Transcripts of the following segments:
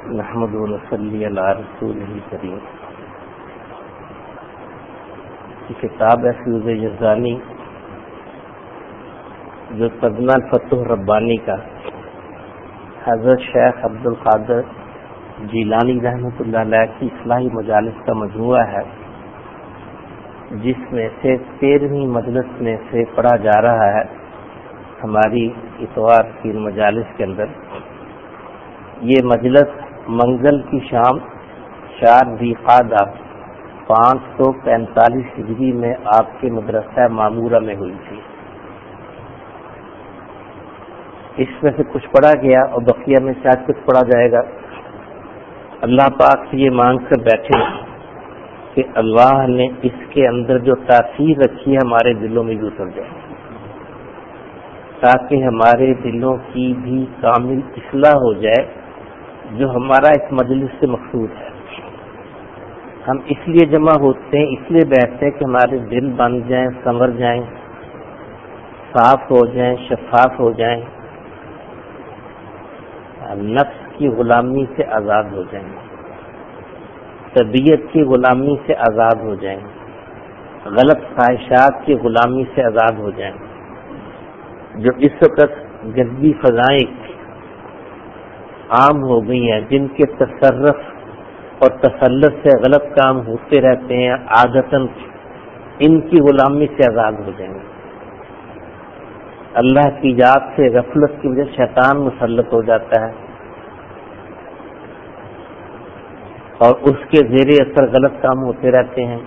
نحمد و نصلی علی رسولہ الکریم. کی کتاب ہے فیض یزدانی جو ترجمہ الفتح الربانی کا حضرت شیخ عبد القادر جیلانی رحمۃ اللہ علیہ کی اصلاحی مجالس کا مجموعہ ہے، جس میں سے 13ویں مجلس میں سے پڑھا جا رہا ہے ہماری اتوار کی مجالس کے اندر. یہ مجلس منگل کی شام 4 ذی قعدہ 545 ہجری میں آپ کے مدرسہ معمورہ میں ہوئی تھی. اس میں سے کچھ پڑھا گیا اور بقیہ میں شاید کچھ پڑھا جائے گا. اللہ پاک سے یہ مانگ کر بیٹھے کہ اللہ نے اس کے اندر جو تاثیر رکھی ہے ہمارے دلوں میں بھی اتر جائے، تاکہ ہمارے دلوں کی بھی کامل اصلاح ہو جائے، جو ہمارا اس مجلس سے مقصود ہے. ہم اس لیے جمع ہوتے ہیں، اس لیے بیٹھتے ہیں کہ ہمارے دل بن جائیں، سنور جائیں، صاف ہو جائیں، شفاف ہو جائیں، نفس کی غلامی سے آزاد ہو جائیں، طبیعت کی غلامی سے آزاد ہو جائیں، غلط خواہشات کی غلامی سے آزاد ہو جائیں. جو اس وقت غربی فضائیں عام ہو گئی ہیں، جن کے تصرف اور تسلط سے غلط کام ہوتے رہتے ہیں عادتاً، ان کی غلامی سے آزاد ہو جائیں. اللہ کی یاد سے غفلت کی وجہ سے شیطان مسلط ہو جاتا ہے اور اس کے زیر اثر غلط کام ہوتے رہتے ہیں.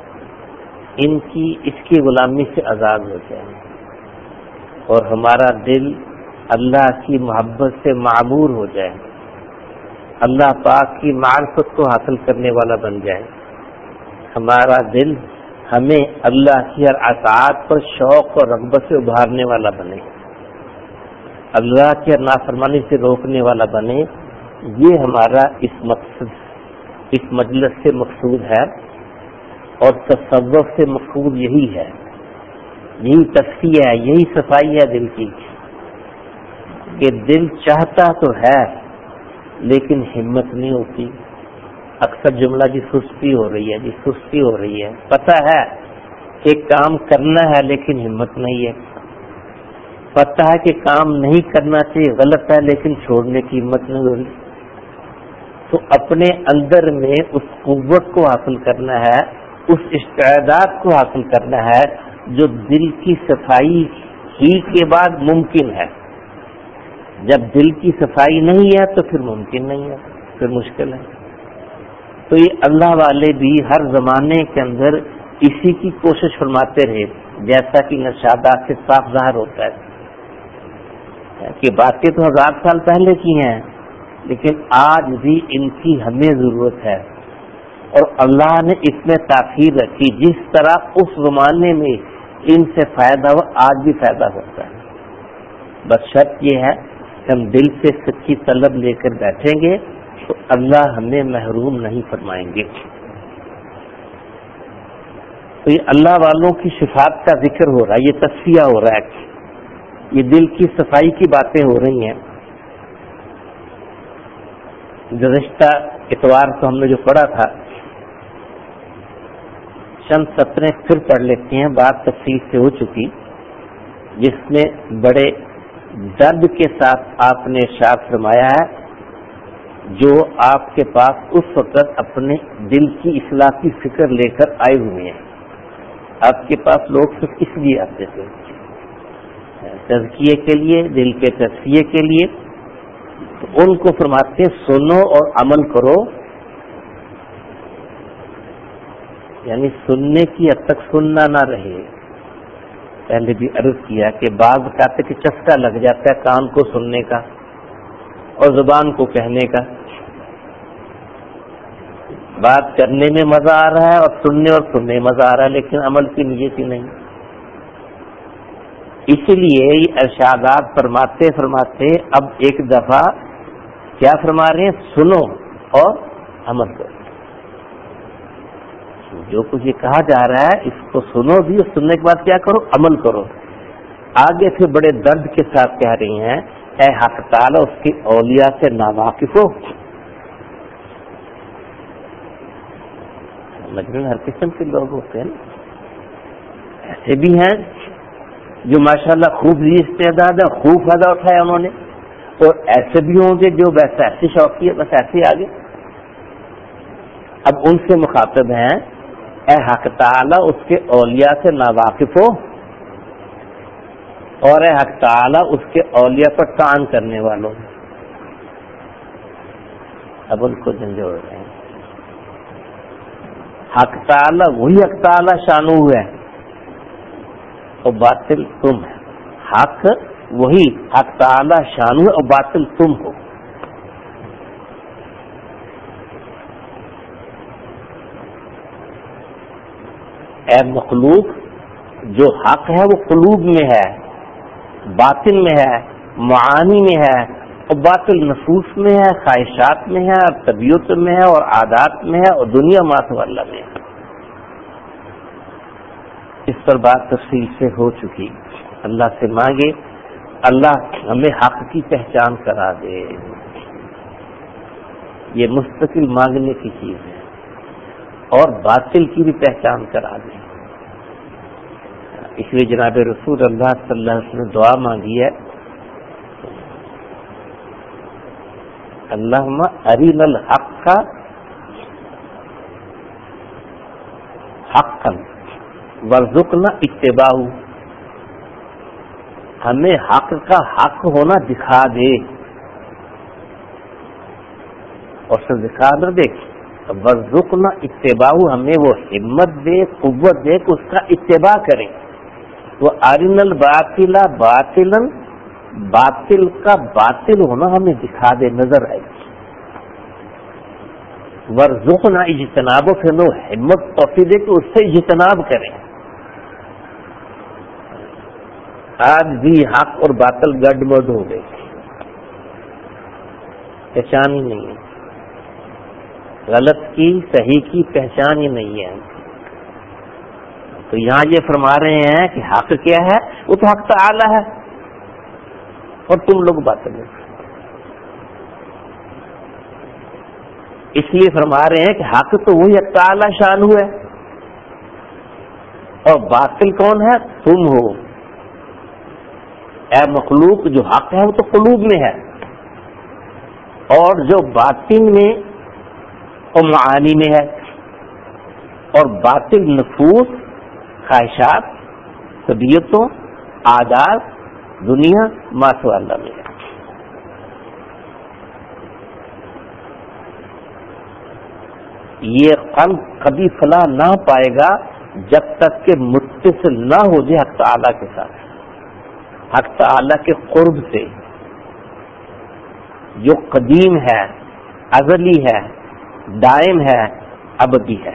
اس کی غلامی سے آزاد ہو جائیں اور ہمارا دل اللہ کی محبت سے معمور ہو جائے، اللہ پاک کی معرفت کو حاصل کرنے والا بن جائے. ہمارا دل ہمیں اللہ کی ہر اطاعت پر شوق اور رغبت سے ابھارنے والا بنے، اللہ کی ہر نافرمانی سے روکنے والا بنے. یہ ہمارا اس مجلس سے مقصود ہے اور تصوف سے مقصود یہی ہے، یہی تصفیہ ہے، یہی صفائی ہے دل کی، کہ دل چاہتا تو ہے لیکن ہمت نہیں ہوتی. اکثر جملہ جی سستی ہو رہی ہے، جی سستی ہو رہی ہے. پتہ ہے کہ کام کرنا ہے لیکن ہمت نہیں ہے، پتہ ہے کہ کام نہیں کرنا چاہیے، غلط ہے، لیکن چھوڑنے کی ہمت نہیں ہو رہی. تو اپنے اندر میں اس قوت کو حاصل کرنا ہے، اس استعداد کو حاصل کرنا ہے جو دل کی صفائی ہی کے بعد ممکن ہے. جب دل کی صفائی نہیں ہے تو پھر ممکن نہیں ہے، پھر مشکل ہے. تو یہ اللہ والے بھی ہر زمانے کے اندر اسی کی کوشش فرماتے رہے، جیسا کہ نشادات سے صاف ظاہر ہوتا ہے کہ باتیں تو 1000 سال پہلے کی ہیں، لیکن آج بھی ان کی ہمیں ضرورت ہے. اور اللہ نے اس میں تاخیر رکھی، جس طرح اس زمانے میں ان سے فائدہ ہو آج بھی فائدہ ہوتا ہے. بس شرط یہ ہے کہ ہم دل سے سچی طلب لے کر بیٹھیں گے تو اللہ ہمیں محروم نہیں فرمائیں گے. تو یہ اللہ والوں کی صفات کا ذکر ہو رہا ہے، یہ تصفیہ ہو رہا ہے، یہ دل کی صفائی کی باتیں ہو رہی ہیں. گزشتہ اتوار کو ہم نے جو پڑھا تھا، چند سطریں پھر پڑھ لیتے ہیں، بات تفصیل سے ہو چکی، جس میں بڑے درد کے ساتھ آپ نے ارشاد فرمایا ہے جو آپ کے پاس اس وقت اپنے دل کی اصلاح کی فکر لے کر آئے ہوئے ہیں. آپ کے پاس لوگ صرف اس لیے آتے تھے، تزکیے کے لیے، دل کے تصفیے کے لیے. تو ان کو فرماتے ہیں سنو اور عمل کرو، یعنی سننے کی حد تک سننا نہ رہے. پہلے بھی عرض کیا کہ بعض کہتے کہ چسکا لگ جاتا ہے کان کو سننے کا اور زبان کو کہنے کا، بات کرنے میں مزہ آ رہا ہے اور سننے میں مزہ آ رہا ہے، لیکن عمل کی نیت ہی نہیں. اسی لیے یہ ارشادات فرماتے اب ایک دفعہ کیا فرما رہے ہیں، سنو اور عمل کرو. جو کچھ یہ کہا جا رہا ہے اس کو سنو بھی، اور سننے کے بعد کیا کرو، عمل کرو. آگے سے بڑے درد کے ساتھ کہہ رہی ہیں اے حق تعالی اس کے اولیاء سے ناواقف ہو، مجنون ہر قسم کے لوگ ہوتے ہیں. ایسے بھی ہیں جو ماشاءاللہ خوب استعداد ہے, خوب فائدہ اٹھایا انہوں نے, اور ایسے بھی ہوں گے جو بس ایسے شوقی ہے, بس ایسے آگے. اب ان سے مخاطب ہیں اے حق تعالیٰ اس کے اولیاء سے ناواقف ہو, اور اے حق تعالیٰ اس کے اولیاء پر طعن کرنے والوں. اب ان کو جھنجھوڑ رہے ہیں. حق تعالیٰ وہی حق تعالیٰ شانو ہے اور باطل تم ہے. حق وہی حق تعالیٰ شانو ہے اور باطل تم ہو. اے مخلوق, جو حق ہے وہ قلوب میں ہے, باطن میں ہے, معانی میں ہے, اور باطل نفوس میں ہے, خواہشات میں ہے, اور طبیعت میں ہے, اور عادات میں ہے, اور دنیا ماتواللہ میں ہے. اس پر بات تفصیل سے ہو چکی. اللہ سے مانگے اللہ ہمیں حق کی پہچان کرا دے. یہ مستقل مانگنے کی چیز ہے, اور باطل کی بھی پہچان کرا دے. اس لیے جناب رسول اللہ صلی اللہ علیہ وسلم نے دعا مانگی ہے, اللہم ارنا الحق حقا وارزقنا اتباعہ. ہمیں حق کا حق ہونا دکھا دے, اور سے دکھا نہ دے, وارزقنا اتباعہ, ہمیں وہ ہمت دے, قوت دے کہ اس کا اتباع کریں. وہ ارنا الباطل باطلا, باطل کا باطل ہونا ہمیں دکھا دے, نظر آئے. وارزقنا اجتنابہ, پھر ہمیں ہمت توفیق دے کہ اس سے اجتناب کریں. آج بھی حق اور باطل گڈ ہو گئے, پہچان ہی نہیں ہے. غلط کی صحیح کی پہچان ہی نہیں ہے. تو یہاں یہ فرما رہے ہیں کہ حق کیا ہے, وہ تو حق تعالی ہے, اور تم لوگ باطل ہیں. اس لیے فرما رہے ہیں کہ حق تو وہی حق تعالی شان ہے, اور باطل کون ہے, تم ہو. اے مخلوق, جو حق ہے وہ تو قلوب میں ہے, اور جو باطن میں اور معانی میں ہے, اور باطل نفوس, خواہشات, طبیعتوں, عادات, دنیا ماتواللہ میں ہے. یہ قلب کبھی فلاح نہ پائے گا جب تک کہ متصل نہ ہو جائے حق تعالیٰ کے ساتھ, حق تعالیٰ کے قرب سے, جو قدیم ہے, ازلی ہے, دائم ہے, ابدی ہے.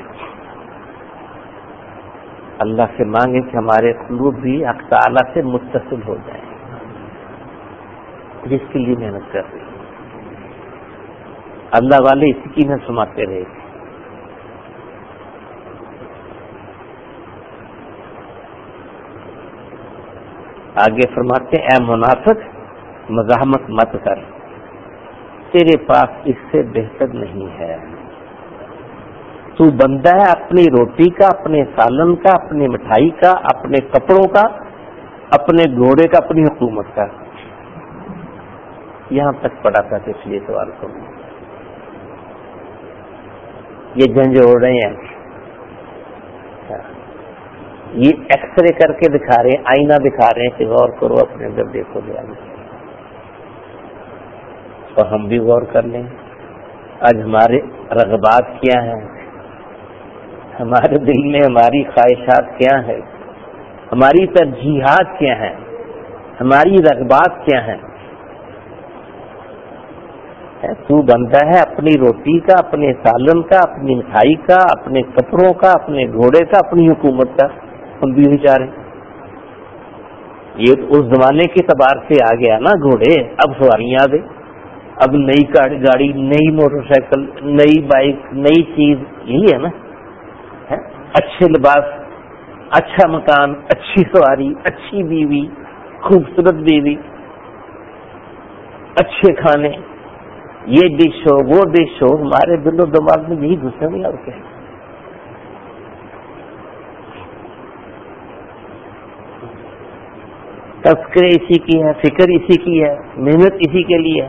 اللہ سے مانگے کہ ہمارے قلوب بھی حق تعالیٰ سے متصل ہو جائیں, جس کے لیے محنت کر رہے ہیں. اللہ والے اسی کی میں سماتے رہے. آگے فرماتے اے منافق, مزاحمت مت کر, تیرے پاس اس سے بہتر نہیں ہے. تو بندہ ہے اپنی روٹی کا, اپنے سالن کا, اپنی مٹھائی کا, اپنے کپڑوں کا, اپنے گھوڑے کا, اپنی حکومت کا. یہاں تک پڑا تھا کہ اس لیے سوال کروں. یہ جھنجھوڑ رہے ہیں, یہ ایکس رے کر کے دکھا رہے ہیں, آئینہ دکھا رہے ہیں کہ غور کرو اپنے اندر, دیکھو لے آگے. اور ہم بھی غور کر لیں. آج ہمارے رغبات کیا ہیں, ہمارے دل میں ہماری خواہشات کیا ہیں, ہماری ترجیحات کیا ہیں, ہماری رغبات کیا ہیں. تو بنتا ہے اپنی روٹی کا, اپنے سالن کا, اپنی مٹھائی کا, اپنے کپڑوں کا, اپنے گھوڑے کا, اپنی حکومت کا. ہم بھی یہی چاہ رہے ہیں. یہ اس زمانے کے اعتبار سے آ گیا نا گھوڑے, اب سواریاں آ گئی, اب نئی گاڑی, نئی موٹر سائیکل, نئی بائک, نئی چیز, یہی ہے نا. اچھے لباس, اچھا مکان, اچھی سواری, اچھی بیوی, خوبصورت بیوی, اچھے کھانے, یہ ڈش ہو, وہ ڈش ہو. ہمارے دل و دماغ میں یہی گھسے نہیں, اور کیا. تذکرے اسی کی ہے، فکر اسی کی ہے، محنت اسی کے لیے ہے.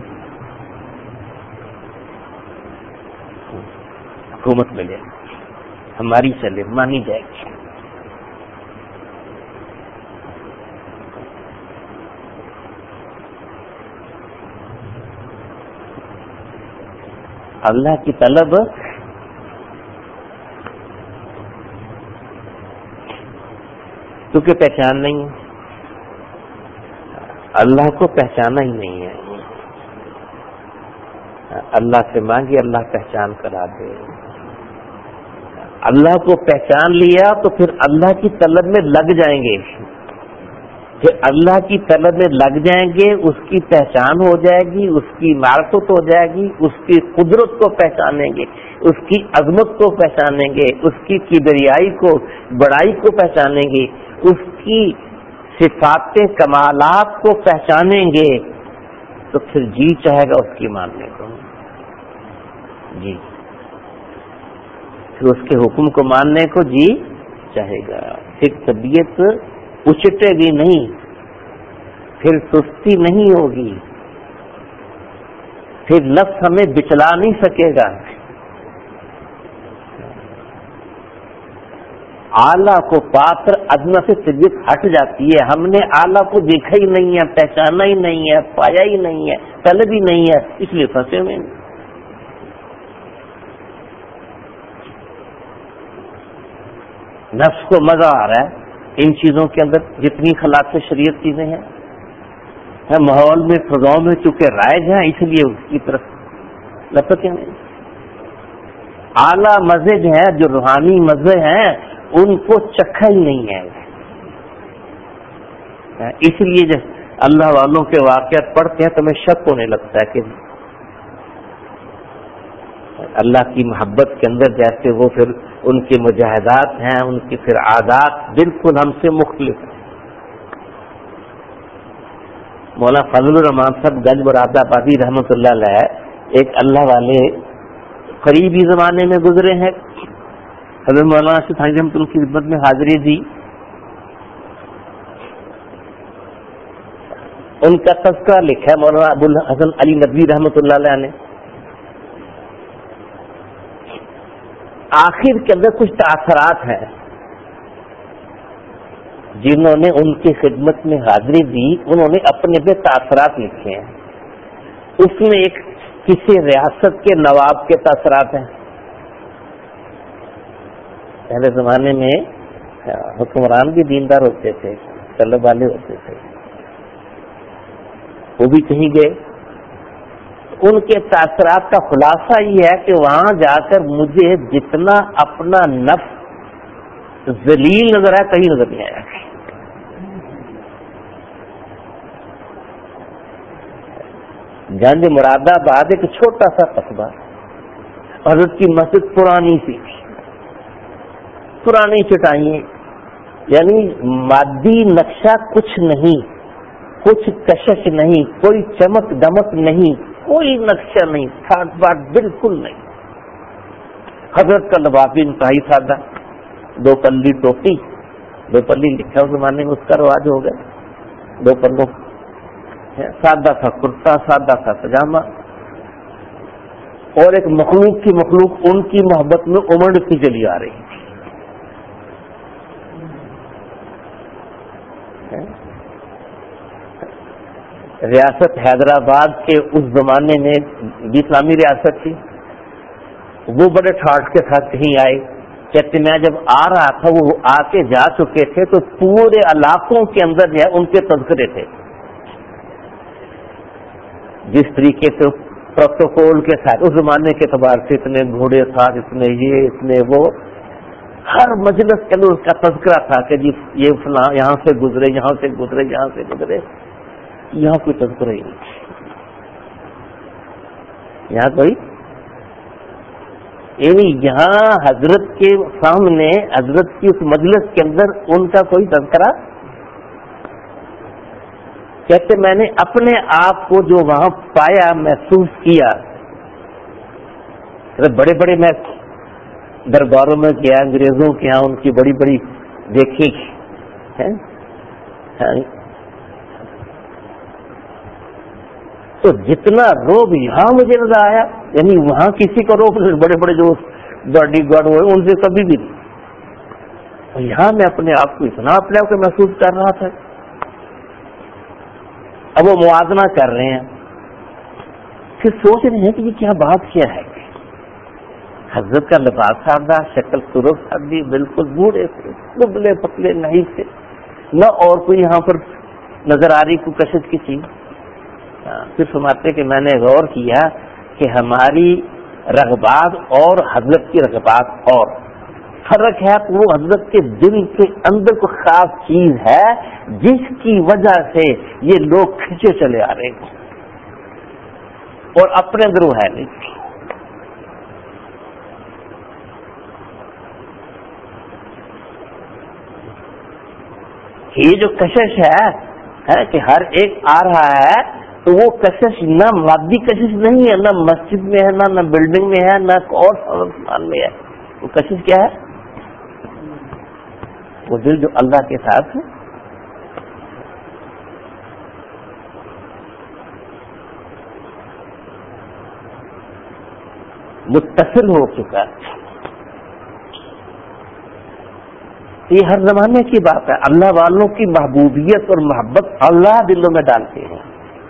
حکومت ملے ہماری چلے مانی جائے گی. اللہ کی طلب کیونکہ پہچان نہیں ہے، اللہ کو پہچانا ہی نہیں ہے. اللہ سے مانگے اللہ پہچان کرا دے. اللہ کو پہچان لیا تو پھر اللہ کی طلب میں لگ جائیں گے. پھر اللہ کی طلب میں لگ جائیں گے، اس کی پہچان ہو جائے گی، اس کی معرفت ہو جائے گی، اس کی قدرت کو پہچانیں گے، اس کی عظمت کو پہچانیں گے، اس کی کبریائی کو، بڑائی کو پہچانیں گے، اس کی صفات کمالات کو پہچانیں گے، تو پھر جی چاہے گا اس کی ماننے کو. جی پھر اس کے حکم کو ماننے کو جی چاہے گا. پھر طبیعت اچٹے گی نہیں، پھر سستی نہیں ہوگی، پھر نفس ہمیں بچلا نہیں سکے گا. اعلیٰ کو پا کر ادنا سے طبیعت ہٹ جاتی ہے. ہم نے اعلیٰ کو دیکھا ہی نہیں ہے، پہچانا ہی نہیں ہے، پایا ہی نہیں ہے، طلب ہی نہیں ہے، اس لیے پھنسے ہوئے ہیں. نفس کو مزہ آ رہا ہے ان چیزوں کے اندر، جتنی خلاف شریعت چیزیں ہیں ماحول میں فضاؤں میں چونکہ رائج ہیں، اس لیے اس کی طرف لپکے ہیں. اعلیٰ مزے جو ہیں، جو روحانی مزے ہیں، ان کو چکھا ہی نہیں ہے. اس لیے جب اللہ والوں کے واقعات پڑھتے ہیں تو ہمیں شک ہونے لگتا ہے کہ اللہ کی محبت کے اندر جیسے وہ پھر ان کے مجاہدات ہیں، ان کی پھر عادات بالکل ہم سے مختلف ہیں. مولانا فضل الرحمان صاحب گنج مراد آبادی رحمۃ اللہ علیہ ایک اللہ والے قریبی زمانے میں گزرے ہیں. حضرت مولانا اشرف تھانوی رحمۃ اللہ کی خدمت میں حاضری دی. ان کا تذکرہ لکھا ہے مولانا ابو الحسن علی ندوی رحمۃ اللہ علیہ نے. آخر کے اندر کچھ تاثرات ہیں جنہوں نے ان کی خدمت میں حاضری دی، انہوں نے اپنے بے تاثرات لکھے ہیں. اس میں ایک کسی ریاست کے نواب کے تاثرات ہیں. پہلے زمانے میں حکمران بھی دیندار ہوتے تھے، طلب والے ہوتے تھے، وہ بھی کہیں گئے. ان کے تاثرات کا خلاصہ یہ ہے کہ وہاں جا کر مجھے جتنا اپنا نفس ذلیل نظر آیا کہیں نظر نہیں آیا. گنج مراد آباد ایک چھوٹا سا قصبہ، حضرت کی مسجد پرانی سی، پرانی چٹائیاں، یعنی مادی نقشہ کچھ نہیں، کچھ کشش نہیں، کوئی چمک دمک نہیں، کوئی نقشہ نہیں، ٹھاٹ باٹ بالکل نہیں. حضرت کا لباس بھی انتہائی سادہ، 2 پلی ٹوپی، 2 پلی لکھا اس زمانے میں، اس کا رواج ہو گیا، 2 پلوں، سادہ سا کرتا، سادہ سا پاجامہ، اور ایک مخلوق کی مخلوق ان کی محبت میں امڑتی چلی آ رہی. ریاست حیدرآباد کے اس زمانے میں بھی اسلامی ریاست تھی. وہ بڑے ٹھاٹ کے ساتھ کہیں آئے، کہتے میں جب آ رہا تھا وہ آ کے جا چکے تھے تو پورے علاقوں کے اندر جو ہے ان کے تذکرے تھے. جس طریقے سے پروٹوکول کے ساتھ اس زمانے کے اعتبار سے اتنے گھوڑے تھا، اتنے یہ اتنے وہ، ہر مجلس کے اندر اس کا تذکرہ تھا کہ جی یہ فلاں یہاں سے گزرے، یہاں سے گزرے، یہاں سے گزرے. یہاں کوئی تذکرہ ہی نہیں، یہاں کوئی، یعنی یہاں حضرت کے سامنے، حضرت کی اس مجلس کے اندر ان کا کوئی تذکرہ. کہتے میں نے اپنے آپ کو جو وہاں پایا، محسوس کیا. بڑے بڑے میں درباروں میں گیا، انگریزوں کے یہاں ان کی بڑی بڑی دیکھی تو جتنا روب یہاں مجھے نظر آیا، یعنی وہاں کسی کا روب بڑے بڑے جو باڈی گارڈ ہوئے ان سے کبھی بھی نہیں، اور یہاں میں اپنے آپ کو اتنا اپنے آپ کو محسوس کر رہا تھا۔ اب وہ موازنہ کر رہے ہیں، پھر سوچ رہے ہیں کہ یہ کیا بات کیا ہے۔ حضرت کا لباس سادہ، شکل سرخ سادی، بالکل بوڑھے سے دبلے پتلے نہیں سے، نہ اور کوئی یہاں پر نظر آ رہی کوئی کشش کی چیز۔ پھر فرماتے کہ میں نے غور کیا کہ ہماری رغبات اور حضرت کی رغبات اور فرق ہے، تو وہ حضرت کے دل کے اندر کوئی خاص چیز ہے جس کی وجہ سے یہ لوگ کھنچے چلے آ رہے ہیں، اور اپنے اندر وہ ہے نہیں۔ یہ جو کشش ہے کہ ہر ایک آ رہا ہے، تو وہ کشش نہ مادی کشش نہیں ہے، نہ مسجد میں ہے، نہ بلڈنگ میں ہے، نہ اور سامان میں ہے۔ وہ کشش کیا ہے؟ وہ دل جو اللہ کے ساتھ ہے، متصل ہو چکا ہے۔ یہ ہر زمانے کی بات ہے، اللہ والوں کی محبوبیت اور محبت اللہ دلوں میں ڈالتے ہیں۔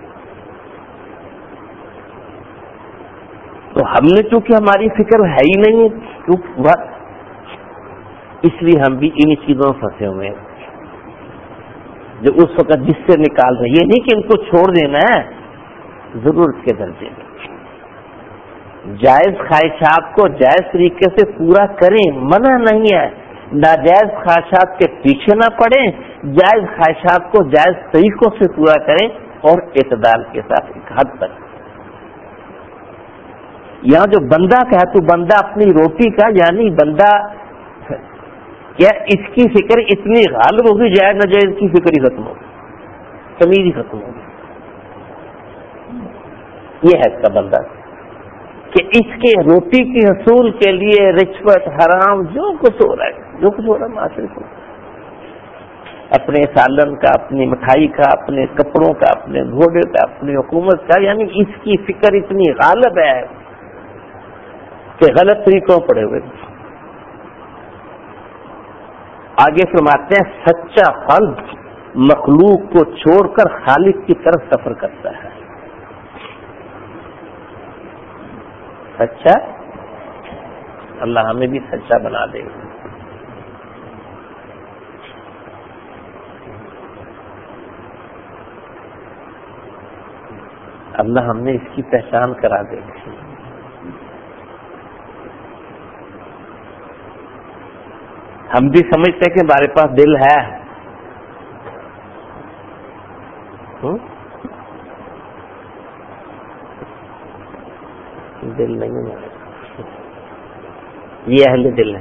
تو ہم نے چونکہ ہماری فکر ہے ہی نہیں، اس لیے ہم بھی ان چیزوں میں پھنسے ہوئے ہیں جو اس وقت جس سے نکال رہے۔ یہ نہیں کہ ان کو چھوڑ دینا ہے، ضرورت کے درجے میں جائز خواہشات کو جائز طریقے سے پورا کریں، منع نہیں ہے، ناجائز خواہشات کے پیچھے نہ پڑیں، جائز خواہشات کو جائز طریقوں سے پورا کریں، اور اعتدال کے ساتھ ایک حد تک۔ یہاں جو بندہ کا ہے تو بندہ اپنی روٹی کا، یعنی بندہ کیا اس کی فکر اتنی غالب ہوگی، جائز ناجائز کی فکر ہی ختم ہوگی، تمیز ہی ختم ہوگی۔ یہ ہے اس کا بندہ کہ اس کے روٹی کی حصول کے لیے رشوت، حرام، جو کچھ ہو رہا ہے معاشرے کو، اپنے سالن کا، اپنی مٹھائی کا، اپنے کپڑوں کا، اپنے گھوڑے کا، اپنی حکومت کا، یعنی اس کی فکر اتنی غالب ہے کہ غلط طریقوں پڑے ہوئے۔ آگے فرماتے ہیں سچا قلب مخلوق کو چھوڑ کر خالق کی طرف سفر کرتا ہے۔ سچا، اللہ ہمیں بھی سچا بنا دے۔ اللہ ہم نے اس کی پہچان کرا دے۔ ہم بھی سمجھتے ہیں کہ ہمارے پاس دل ہے، دل نہیں ہے، یہ اہل دل ہے،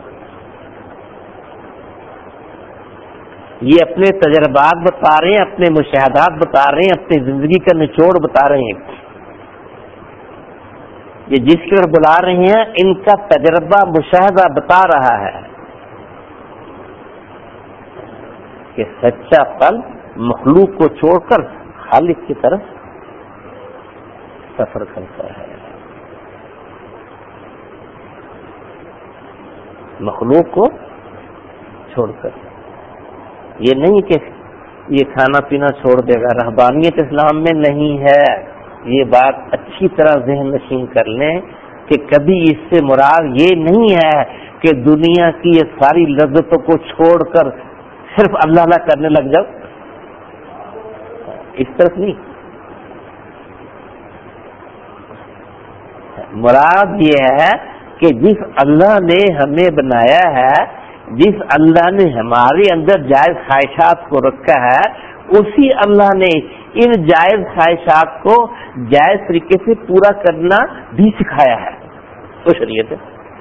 یہ اپنے تجربات بتا رہے ہیں، اپنے مشاہدات بتا رہے ہیں، اپنی زندگی کا نچوڑ بتا رہے ہیں۔ یہ جس کی طرف بلا رہے ہیں ان کا تجربہ مشاہدہ بتا رہا ہے کہ سچا قلب مخلوق کو چھوڑ کر خالق کی طرف سفر کرتا ہے۔ مخلوق کو چھوڑ کر، یہ نہیں کہ یہ کھانا پینا چھوڑ دے گا، رہبانیت اسلام میں نہیں ہے۔ یہ بات اچھی طرح ذہن نشین کر لیں کہ کبھی اس سے مراد یہ نہیں ہے کہ دنیا کی یہ ساری لذتوں کو چھوڑ کر صرف اللہ اللہ کرنے لگ جاؤ، اس طرف نہیں۔ مراد یہ ہے کہ جس اللہ نے ہمیں بنایا ہے، جس اللہ نے ہمارے اندر جائز خواہشات کو رکھا ہے، اسی اللہ نے ان جائز خواہشات کو جائز طریقے سے پورا کرنا بھی سکھایا ہے، تو شریعت ہے۔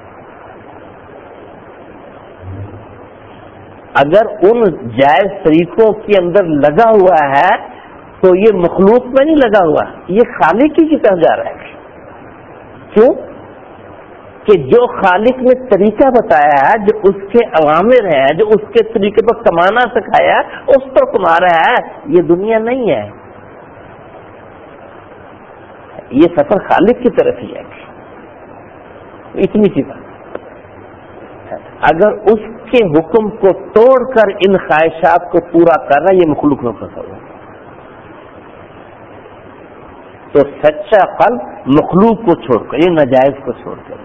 اگر ان جائز طریقوں کے اندر لگا ہوا ہے تو یہ مخلوق میں نہیں لگا ہوا، یہ خالق کی طرف جا رہا ہے۔ کیوں؟ کہ جو خالق نے طریقہ بتایا ہے، جو اس کے اوامر ہیں، جو اس کے طریقے پر کمانا سکھایا، اس پر کما رہا ہے، یہ دنیا نہیں ہے۔ یہ سفر خالق کی طرف ہی ہے. اتنی سی بات. اگر اس کے حکم کو توڑ کر ان خواہشات کو پورا کرنا یہ مخلوق میں پھنسا ہوا, تو سچا قلب مخلوق کو چھوڑ کر, یہ ناجائز کو چھوڑ کر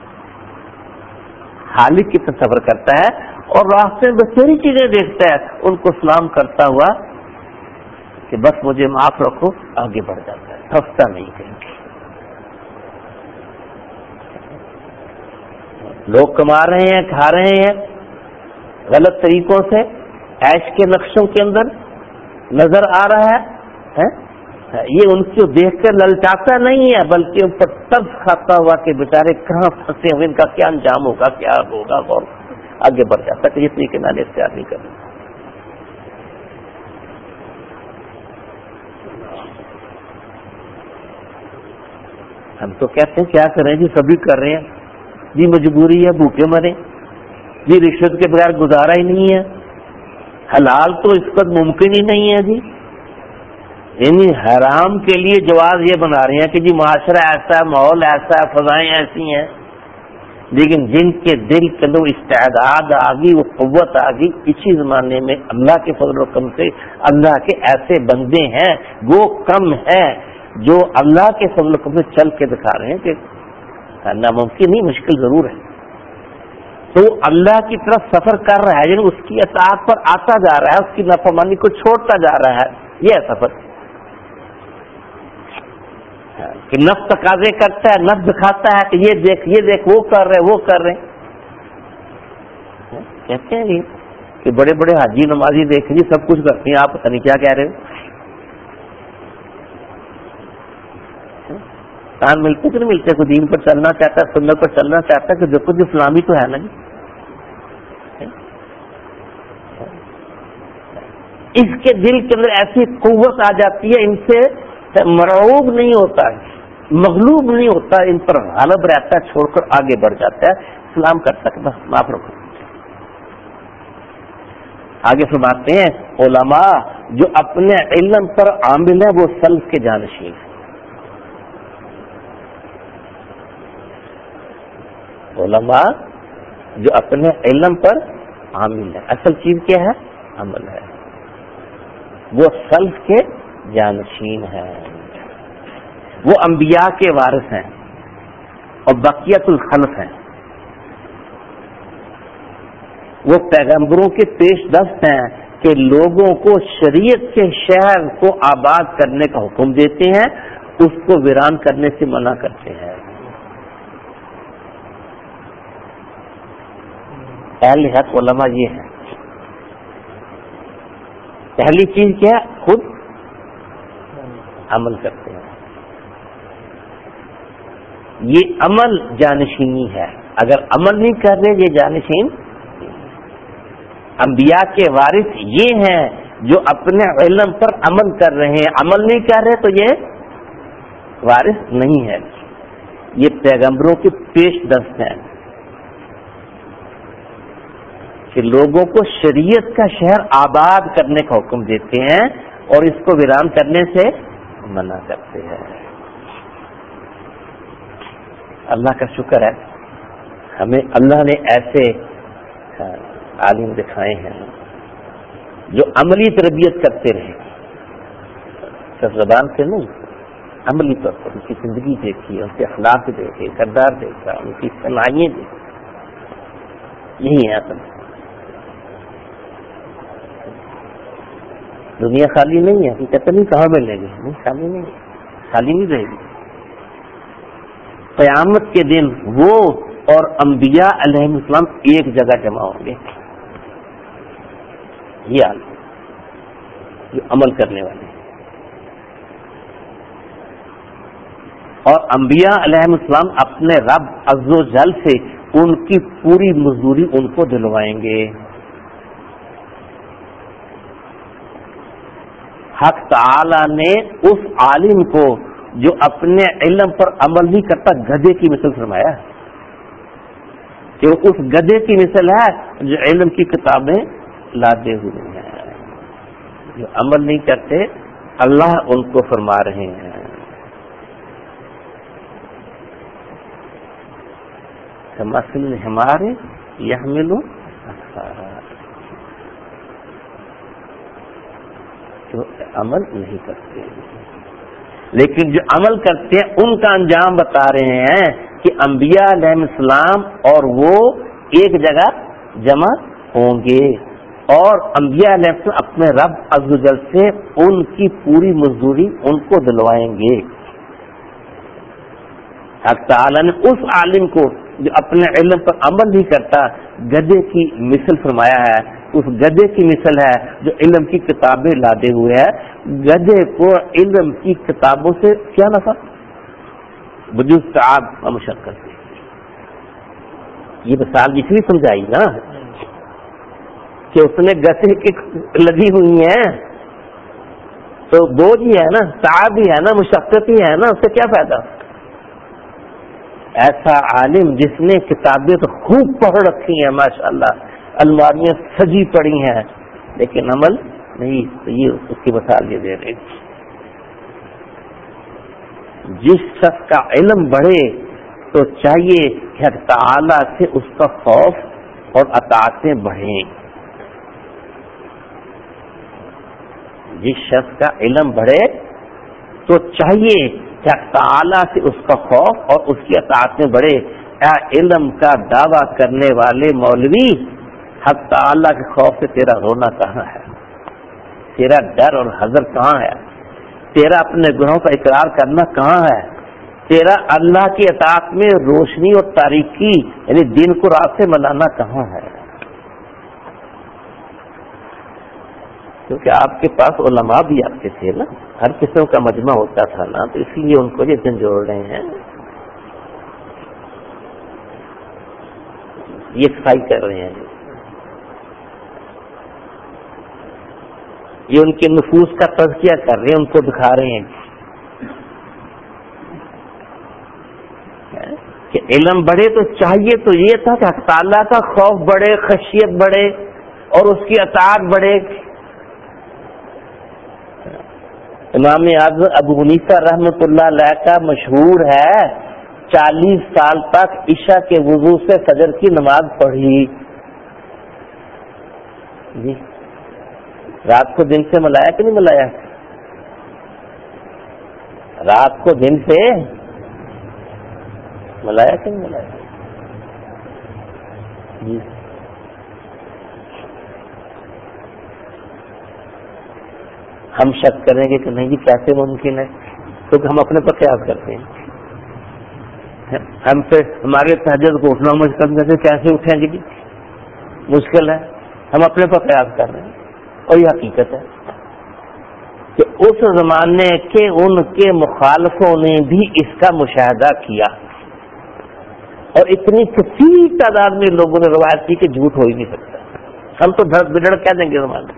خالق کی طرف سفر کرتا ہے, اور راستے میں بثیری چیزیں دیکھتا ہے, ان کو سلام کرتا ہوا کہ بس مجھے معاف رکھو, آگے بڑھ جاتا ہے, پھنستا نہیں کہیں. لوگ کما رہے ہیں, کھا رہے ہیں غلط طریقوں سے, عیش کے نقشوں کے اندر نظر آ رہا ہے, یہ ان کو دیکھ کر للچاتا نہیں ہے, بلکہ ان پر ترس کھاتا ہوا کہ بیچارے کہاں پھنسے ہوئے, ان کا کیا انجام ہوگا, کیا ہوگا, اور آگے بڑھ جاتا ہے. یہ طریقے نال اختیار نہیں کرنا. ہم تو کہتے ہیں کیا کریں جی, سبھی کر رہے ہیں جی, مجبوری ہے, بھوکے مرے جی, رشوت کے بغیر گزارا ہی نہیں ہے, حلال تو اس وقت ممکن ہی نہیں ہے جی. یعنی حرام کے لیے جواز یہ بنا رہے ہیں کہ جی معاشرہ ایسا ہے, ماحول ایسا ہے, فضائیں ایسی ہیں, لیکن جن کے دل کے اندر استعداد آ گئی, وہ قوت آ گئی, اسی زمانے میں اللہ کے فضل و کرم سے اللہ کے ایسے بندے ہیں, وہ کم ہیں جو اللہ کے فضل و کرم سے چل کے دکھا رہے ہیں کہ ناممکن نہیں, مشکل ضرور ہے. تو اللہ کی طرف سفر کر رہا ہے, یعنی اس کی اطاعت پر آتا جا رہا ہے, اس کی نافرمانی کو چھوڑتا جا رہا ہے. یہ ہے سفر کہ نفس تقاضے کرتا ہے, نفس دکھاتا ہے کہ یہ دیکھ وہ کر رہے, وہ کر رہے. کہتے ہیں کہ بڑے بڑے حاجی نمازی دیکھ جی سب کچھ کرتے ہیں, آپ پتہ نہیں کیا کہہ رہے ہو. کان ملتے کہ نہیں ملتے, کوئی دین پر چلنا چاہتا ہے, سنت پر چلنا چاہتا ہے, کہ دیکھو جو فلامی تو ہے نا جی. اس کے دل کے اندر ایسی قوت آ جاتی ہے, ان سے مرعوب نہیں ہوتا, مغلوب نہیں ہوتا, ان پر غالب رہتا ہے, چھوڑ کر آگے بڑھ جاتا ہے, سلام کرتا ہے, بس معاف رکھو. آگے فرماتے ہیں علماء جو اپنے علم پر عامل ہیں وہ سلف کے جانشین ہیں. علماء جو اپنے علم پر عامل ہے, اصل چیز کیا ہے, عمل ہے, وہ سلف کے جانشین ہیں, وہ انبیاء کے وارث ہیں اور بقیت الخلف ہیں, وہ پیغمبروں کے پیش دست ہیں کہ لوگوں کو شریعت کے شہر کو آباد کرنے کا حکم دیتے ہیں, اس کو ویران کرنے سے منع کرتے ہیں. اہل حق علماء یہ ہیں. پہلی چیز کیا ہے, خود عمل کرتے ہیں. یہ عمل جانشینی ہے, اگر عمل نہیں کر رہے یہ جانشین. انبیاء کے وارث یہ ہیں جو اپنے علم پر عمل کر رہے ہیں, عمل نہیں کر رہے تو یہ وارث نہیں ہے. یہ پیغمبروں کے پیش دست ہیں کہ لوگوں کو شریعت کا شہر آباد کرنے کا حکم دیتے ہیں اور اس کو ویران کرنے سے منع کرتے ہیں. اللہ کا شکر ہے ہمیں اللہ نے ایسے عالم دکھائے ہیں جو عملی تربیت کرتے رہے, صرف زبان سے نہیں, عملی طور پر ان کی زندگی دیکھی, ان کے اخلاق دیکھے, کردار دیکھا, ان کی صلاحیتیں دیکھی. یہی ہے اصل. دنیا خالی نہیں ہے, کہتے نہیں کہاں ملے گی, نہیں خالی نہیں ہے, خالی نہیں رہے گی. قیامت کے دن وہ اور انبیاء علیہ السلام ایک جگہ جمع ہوں گے. یہ حال جو عمل کرنے والے ہیں, اور انبیاء علیہ السلام اپنے رب عز و جل سے ان کی پوری مزدوری ان کو دلوائیں گے. حق تعالی نے اس عالم کو جو اپنے علم پر عمل نہیں کرتا گدھے کی مثل فرمایا کہ اس گدھے کی مثل ہے جو علم کی کتابیں لادے ہوئے ہیں, جو عمل نہیں کرتے. اللہ ان کو فرما رہے ہیں کمثل الحمار یحمل اسفارا، جو عمل نہیں کرتے، لیکن جو عمل کرتے ہیں ان کا انجام بتا رہے ہیں کہ انبیاء علیہ السلام اور وہ ایک جگہ جمع ہوں گے، اور انبیاء علیہ السلام اپنے رب عز و جل سے ان کی پوری مزدوری ان کو دلوائیں گے۔ حق تعالی نے اس عالم کو جو اپنے علم پر عمل نہیں کرتا گدھے کی مثل فرمایا ہے، اس گدھے کی مثل ہے جو علم کی کتابیں لادے ہوئے ہے۔ گدھے کو علم کی کتابوں سے کیا نفع؟ بجز تعب و مشقت۔ یہ مثال اس لیے سمجھائی نا کہ اس نے گدھے کی لگی ہوئی ہیں تو بوجھ ہی ہے نا، تعب ہی ہے نا، مشقت ہی ہے نا، اس سے کیا فائدہ؟ ایسا عالم جس نے کتابیں تو خوب پڑھ رکھی ہیں ماشاءاللہ، الماریاں سجی پڑی ہیں، لیکن عمل نہیں، تو یہ اس کی مثال یہ دے رہے۔ جس شخص کا علم بڑھے تو چاہیے کہ حق تعالی سے اس کا خوف اور اطاعتیں بڑھیں۔ جس شخص کا علم بڑھے تو چاہیے کہ حق تعالی سے اس کا خوف اور اس کی اطاعتیں بڑھے۔ اے علم کا دعویٰ کرنے والے مولوی، حق تعالی کے خوف سے تیرا رونا کہاں ہے؟ تیرا ڈر اور حذر کہاں ہے؟ تیرا اپنے گناہوں کا اقرار کرنا کہاں ہے؟ تیرا اللہ کی اطاعت میں روشنی اور تاریکی یعنی دین کو رات سے ملانا کہاں ہے؟ کیونکہ آپ کے پاس علماء بھی آتے تھے نا، ہر قسم کا مجمع ہوتا تھا نا، تو اسی لیے ان کو یہ جھنجھوڑ رہے ہیں، یہ صفائی کر رہے ہیں، یہ ان کے نفوس کا تزکیہ کر رہے ہیں، ان کو دکھا رہے ہیں کہ علم بڑھے تو چاہیے تو یہ تھا کہ حق تعالیٰ کا خوف بڑھے، خشیت بڑھے اور اس کی اطاعت بڑھے۔ امام اعظم ابو حنیفہ رحمۃ اللہ علیہ کا مشہور ہے 40 سال تک عشاء کے وضو سے فجر کی نماز پڑھی جی، رات کو دن سے ملایا کہ نہیں ملایا؟ رات کو دن سے ملایا کہ نہیں ملایا جی؟ ہم شک کریں گے کہ نہیں جی کیسے ممکن ہے، کیونکہ ہم اپنے پر قیاس کرتے ہیں، ہم سے ہمارے تہجد کو اٹھنا مشکل ہے، کیسے اٹھیں گے جی، مشکل ہے، ہم اپنے پر قیاس کر رہے ہیں، اور یہ حقیقت ہے کہ اس زمانے کے ان کے مخالفوں نے بھی اس کا مشاہدہ کیا، اور اتنی کثیر تعداد میں لوگوں نے روایت کی کہ جھوٹ ہو ہی نہیں سکتا، ہم تو دھڑ بدڑ کہہ دیں گے زمانے۔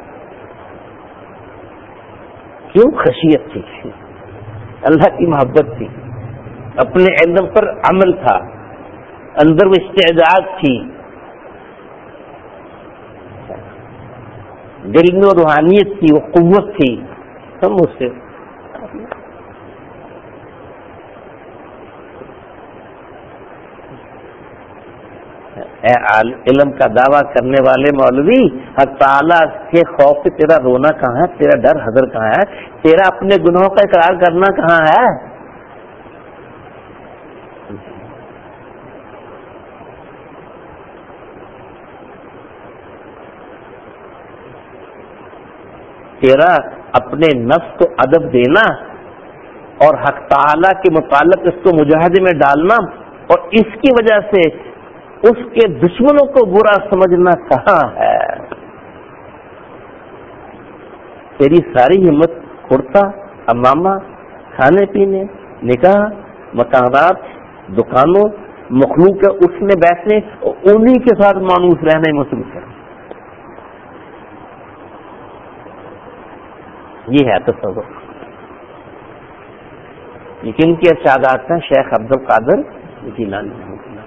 کیوں؟ خشیت تھی، اللہ کی محبت تھی، اپنے علم پر عمل تھا، اندر میں استعداد تھی، دل میں روحانیت تھی، وہ قوت تھی، ہم اس سے اے علم کا دعویٰ کرنے والے مولوی، حق تعالیٰ کے خوف سے تیرا رونا کہاں ہے؟ تیرا ڈر حذر کہاں ہے؟ تیرا اپنے گناہوں کا اقرار کرنا کہاں ہے؟ تیرا اپنے نفس کو ادب دینا اور حق تعالیٰ کے متعلق اس کو مجاہدے میں ڈالنا اور اس کی وجہ سے اس کے دشمنوں کو برا سمجھنا کہاں ہے؟ تیری ساری ہمت کرتا، امامہ، کھانے پینے، نکاح، مکانات، دکانوں، مخلوق کے اٹھنے بیٹھنے اور انہی کے ساتھ مانوس رہنے میں مصروف ہے۔ یہ ہے تصور۔ لیکن کی ارشادات ہیں شیخ عبد القادر جیلانی۔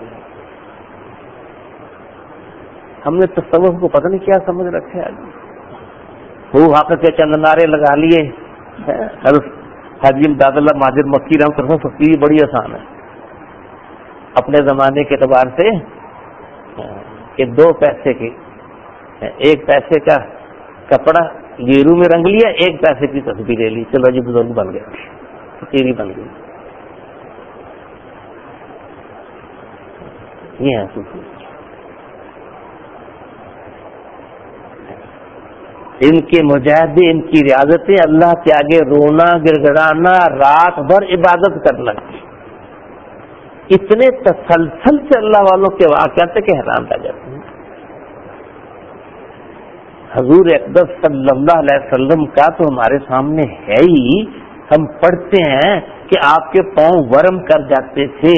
ہم نے تصوف کو پتہ نہیں کیا سمجھ رکھے ہے، وہ حق کے چند نعرے لگا لیے، حاجی امداد اللہ ماجد مکی رحمۃ اللہ فقیر بڑی آسان ہے، اپنے زمانے کے اعتبار سے کہ 2 پیسے کی 1 پیسے کا کپڑا گیرو میں رنگ لیا, 1 پیسے کی تصویر لے لی, چلو جی بزرگ بن گیا, فقیری بن گئی. یہ ہے صوفی. ان کے مجاہدے, ان کی ریاضتیں, اللہ کے آگے رونا گڑگڑانا, رات بھر عبادت کرنا, اتنے تسلسل سے اللہ والوں کے واقعات کہ حیران رہ جاتے ہیں. حضور اقدس صلی اللہ علیہ وسلم کا تو ہمارے سامنے ہے ہی. ہم پڑھتے ہیں کہ آپ کے پاؤں ورم کر جاتے تھے.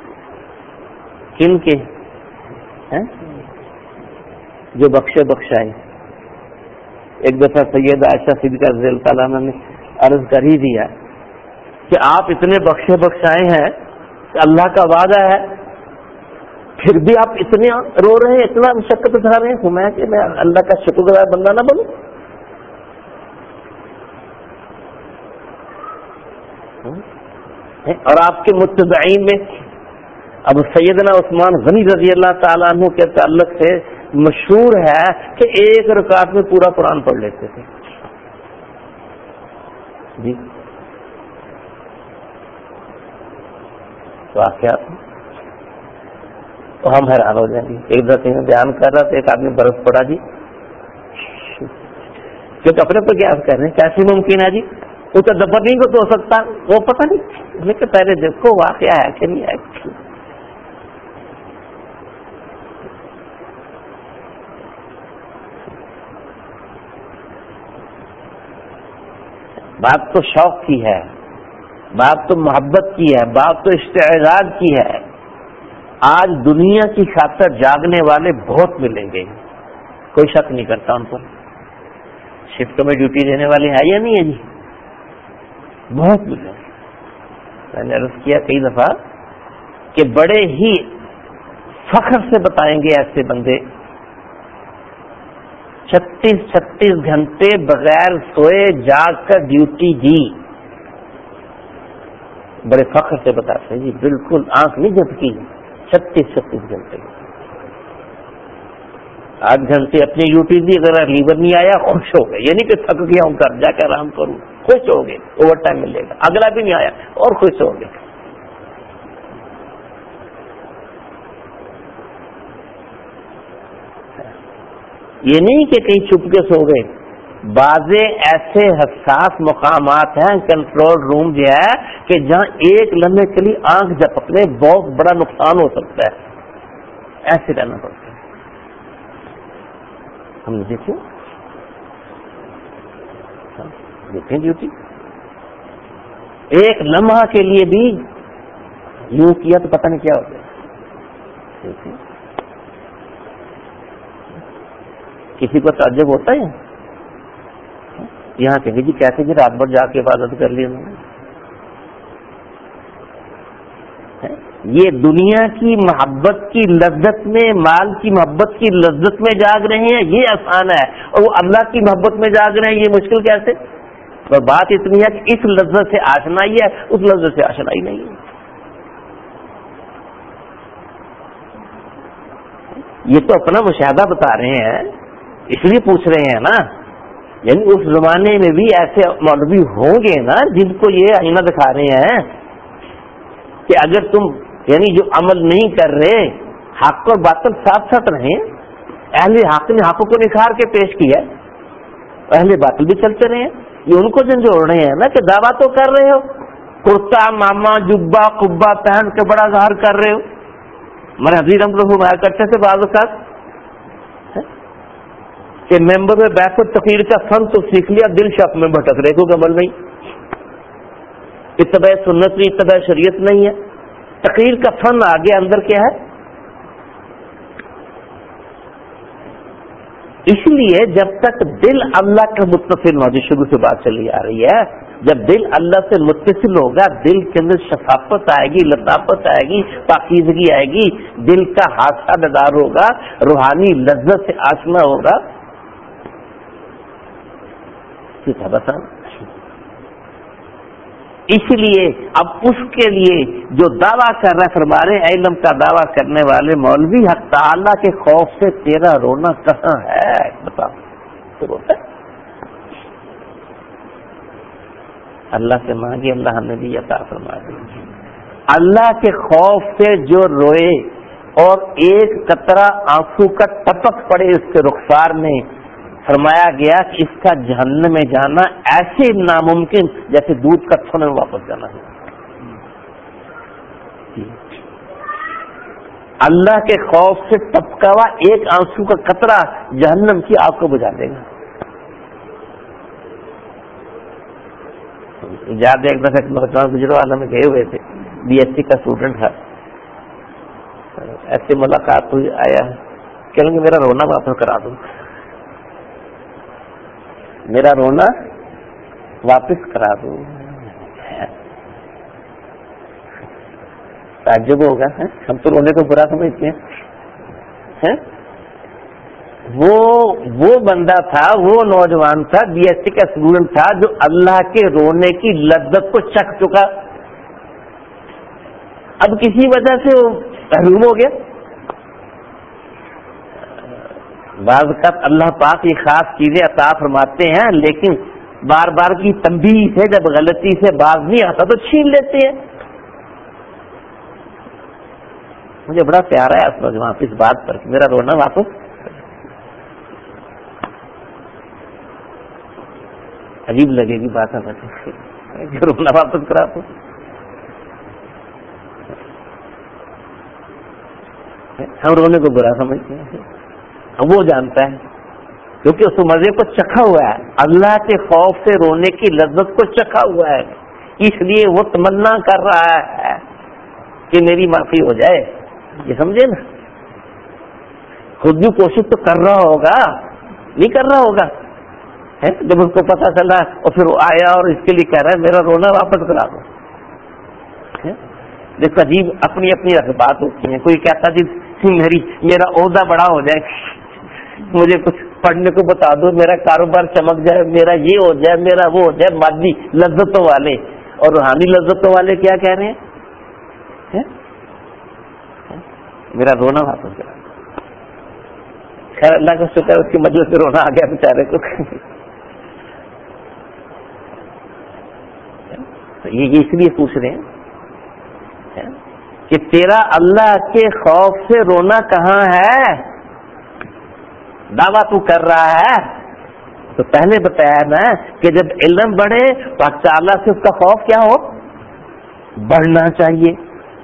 کن کے؟ جو بخشے بخشائے. ایک دفعہ سید عائشہ صدیقہ رضی اللہ تعالیٰ عنہ نے عرض کر ہی دیا کہ آپ اتنے بخشے بخشائے ہیں کہ اللہ کا وعدہ ہے, پھر بھی آپ اتنے رو رہے ہیں, اتنا مشقت اٹھا رہے ہیں, کہ میں اللہ کا شکر گزار بندہ نہ بنوں. اور آپ کے متبعین میں اب سیدنا عثمان غنی رضی اللہ تعالیٰ عنہ کے تعلق سے مشہور ہے کہ 1 رکعت میں پورا قرآن پڑھ لیتے تھے. جی واقعات تو ہم حیران ہو جائیں گے. ایک دفعہ میں بیان کر رہا تھا, ایک آدمی برف پڑا جی, کیونکہ اپنے پر قیاس کر رہے ہیں کیسے ممکن ہے جی, وہ تو دبر نہیں کو تو ہو سکتا, وہ پتہ نہیں. لیکن پہلے دیکھو واقعہ ہے کہ نہیں ہے. بات تو شوق کی ہے, بات تو محبت کی ہے, بات تو استعداد کی ہے. آج دنیا کی خاطر جاگنے والے بہت ملیں گے, کوئی شک نہیں کرتا ان پر. شفٹ میں ڈیوٹی دینے والے ہیں یا نہیں ہے جی, بہت ملیں گے. میں نے عرض کیا کئی دفعہ کہ بڑے ہی فخر سے بتائیں گے ایسے بندے 36 گھنٹے بغیر سوئے جاگ کر ڈیوٹی دی, بڑے فخر سے بتاتے ہیں جی, بالکل آنکھ نہیں جھپکی. 36 گھنٹے 8 گھنٹے اپنی ڈیوٹی دی, اگر لیور نہیں آیا خوش ہو گئے, یعنی کہ تھک گیا ہوں گھر جا کے آرام کروں, خوش ہو گئے, اوور ٹائم ملے گا. اگلا بھی نہیں آیا اور خوش ہو گئے. یہ نہیں کہ کہیں چھپ کے سو گئے. بعض ایسے حساس مقامات ہیں, کنٹرول روم جو ہے کہ جہاں ایک لمحے کے لیے آنکھ جھپکنے بہت بڑا نقصان ہو سکتا ہے, ایسے رہنا پڑتا ہے. ہم نے دیکھیں ڈیوٹی, ایک لمحہ کے لیے بھی یوں کیا تو پتہ نہیں کیا ہو گیا. کسی کو تعجب ہوتا ہے یہاں کہیں جی کیسے جی رات بھر جا کے عبادت کر لی انہوں نے. یہ دنیا کی محبت کی لذت میں, مال کی محبت کی لذت میں جاگ رہے ہیں, یہ آسان ہے, اور وہ اللہ کی محبت میں جاگ رہے ہیں, یہ مشکل کیسے. اور بات اتنی ہے کہ اس لذت سے آشنائی ہے, اس لذت سے آشنائی نہیں ہے. یہ تو اپنا مشاہدہ بتا رہے ہیں, اس لیے پوچھ رہے ہیں نا. یعنی اس زمانے میں بھی ایسے مولوی ہوں گے نا جن کو یہ آئینہ دکھا رہے ہیں کہ اگر تم یعنی جو عمل نہیں کر رہے, حق اور باطل ساتھ ساتھ رہیں. اہل حق نے حق کو نکھار کے پیش کیا, اہل باطل بھی چلتے رہے. یہ ان کو جنجوڑ رہے ہیں نا کہ دعویٰ تو کر رہے ہو, کرتا ماما جبا قبا پہن کے بڑا ظاہر کر رہے ہو. ہمارے حضیر ہم لوگ ہمایا کرتے تھے بعض اوقات کہ ممبر میں بیٹھ کر تقریر کا فن تو سیکھ لیا, دل شک میں بھٹک رہے کو عمل نہیں, اتباع سنت نہیں, اتباع شریعت نہیں ہے. تقریر کا فن آگے اندر کیا ہے. اس لیے جب تک دل اللہ کا متصل ہو, جو شروع سے بات چلی آ رہی ہے, جب دل اللہ سے متصل ہوگا, دل کے اندر شفافت آئے گی, لطافت آئے گی, پاکیزگی آئے گی, دل کا حادثہ بیدار ہوگا, روحانی لذت سے آشنا ہوگا. اس لیے اب اس کے لیے جو دعویٰ کر رہا ہے، فرما رہے ہیں علم کا دعویٰ کرنے والے مولوی، حق تعالیٰ کے خوف سے تیرا رونا کہاں ہے؟ بتاؤ تو روتا ہے؟ اللہ سے مانگی، اللہ ہمیں بھی عطا فرما دے۔ اللہ کے خوف سے جو روئے اور ایک قطرہ آنسو کا ٹپک پڑے اس کے رخسار میں، فرمایا گیا کہ اس کا جہنم میں جانا ایسے ناممکن جیسے دودھ کا چھونے میں واپس جانا ہے۔ اللہ کے خوف سے ٹپکا ہوا ایک آنسو کا قطرہ جہنم کی آگ کو بجھا دے گا۔ یاد ایک دفعہ نوجوان گجرو والا میں گئے ہوئے تھے، بی ایس سی کا اسٹوڈنٹ تھا، ایسے ملاقات ہوئی، آیا کہیں گے میرا رونا واپس کرا دو، میرا رونا واپس کرا دو۔ تعجب ہوگا، ہم تو رونے کو برا سمجھتے ہیں۔ وہ بندہ تھا، وہ نوجوان تھا، بی ایس سی کا اسٹوڈنٹ تھا، جو اللہ کے رونے کی لذت کو چکھ چکا، اب کسی وجہ سے وہ محروم ہو گیا۔ بعض اوقات اللہ پاک یہ خاص چیزیں عطا فرماتے ہیں، لیکن بار بار کی تنبیہ سے جب غلطی سے باز نہیں آتا تو چھین لیتے ہیں۔ مجھے بڑا پیارا ہے نوجوان اس بات پر کہ میرا رونا واپس، عجیب لگے گی بات ہے، رونا واپس کرا دو۔ ہم رونے کو برا سمجھتے ہیں، وہ جانتا ہے کیونکہ اس مزے کو چکھا ہوا ہے، اللہ کے خوف سے رونے کی لذت کو چکھا ہوا ہے، اس لیے وہ تمنا کر رہا ہے کہ میری معافی ہو جائے۔ یہ سمجھے نا، خود بھی کوشش تو کر رہا ہوگا، نہیں کر رہا ہوگا، جب اس کو پتا چلا اور پھر وہ آیا اور اس کے لیے کہہ رہا ہے میرا رونا واپس کرا دو۔ دیکھو عجیب اپنی اپنی بات ہوتی ہے، کوئی کہتا جی میرا عہدہ بڑا ہو جائے، مجھے کچھ پڑھنے کو بتا دو، میرا کاروبار چمک جائے، میرا یہ ہو جائے، میرا وہ ہو جائے۔ مادی لذتوں والے اور روحانی لذتوں والے کیا کہہ رہے ہیں؟ میرا رونا واپس کرا۔ خیر اللہ کا شکر اس کی مجلس سے رونا آ گیا بیچارے کو۔ یہ اس لیے پوچھ رہے ہیں کہ تیرا اللہ کے خوف سے رونا کہاں ہے؟ دعویٰ تو کر رہا ہے تو پہلے بتایا نا کہ جب علم بڑھے تو تعالیٰ سے اس کا خوف کیا ہو؟ بڑھنا چاہیے،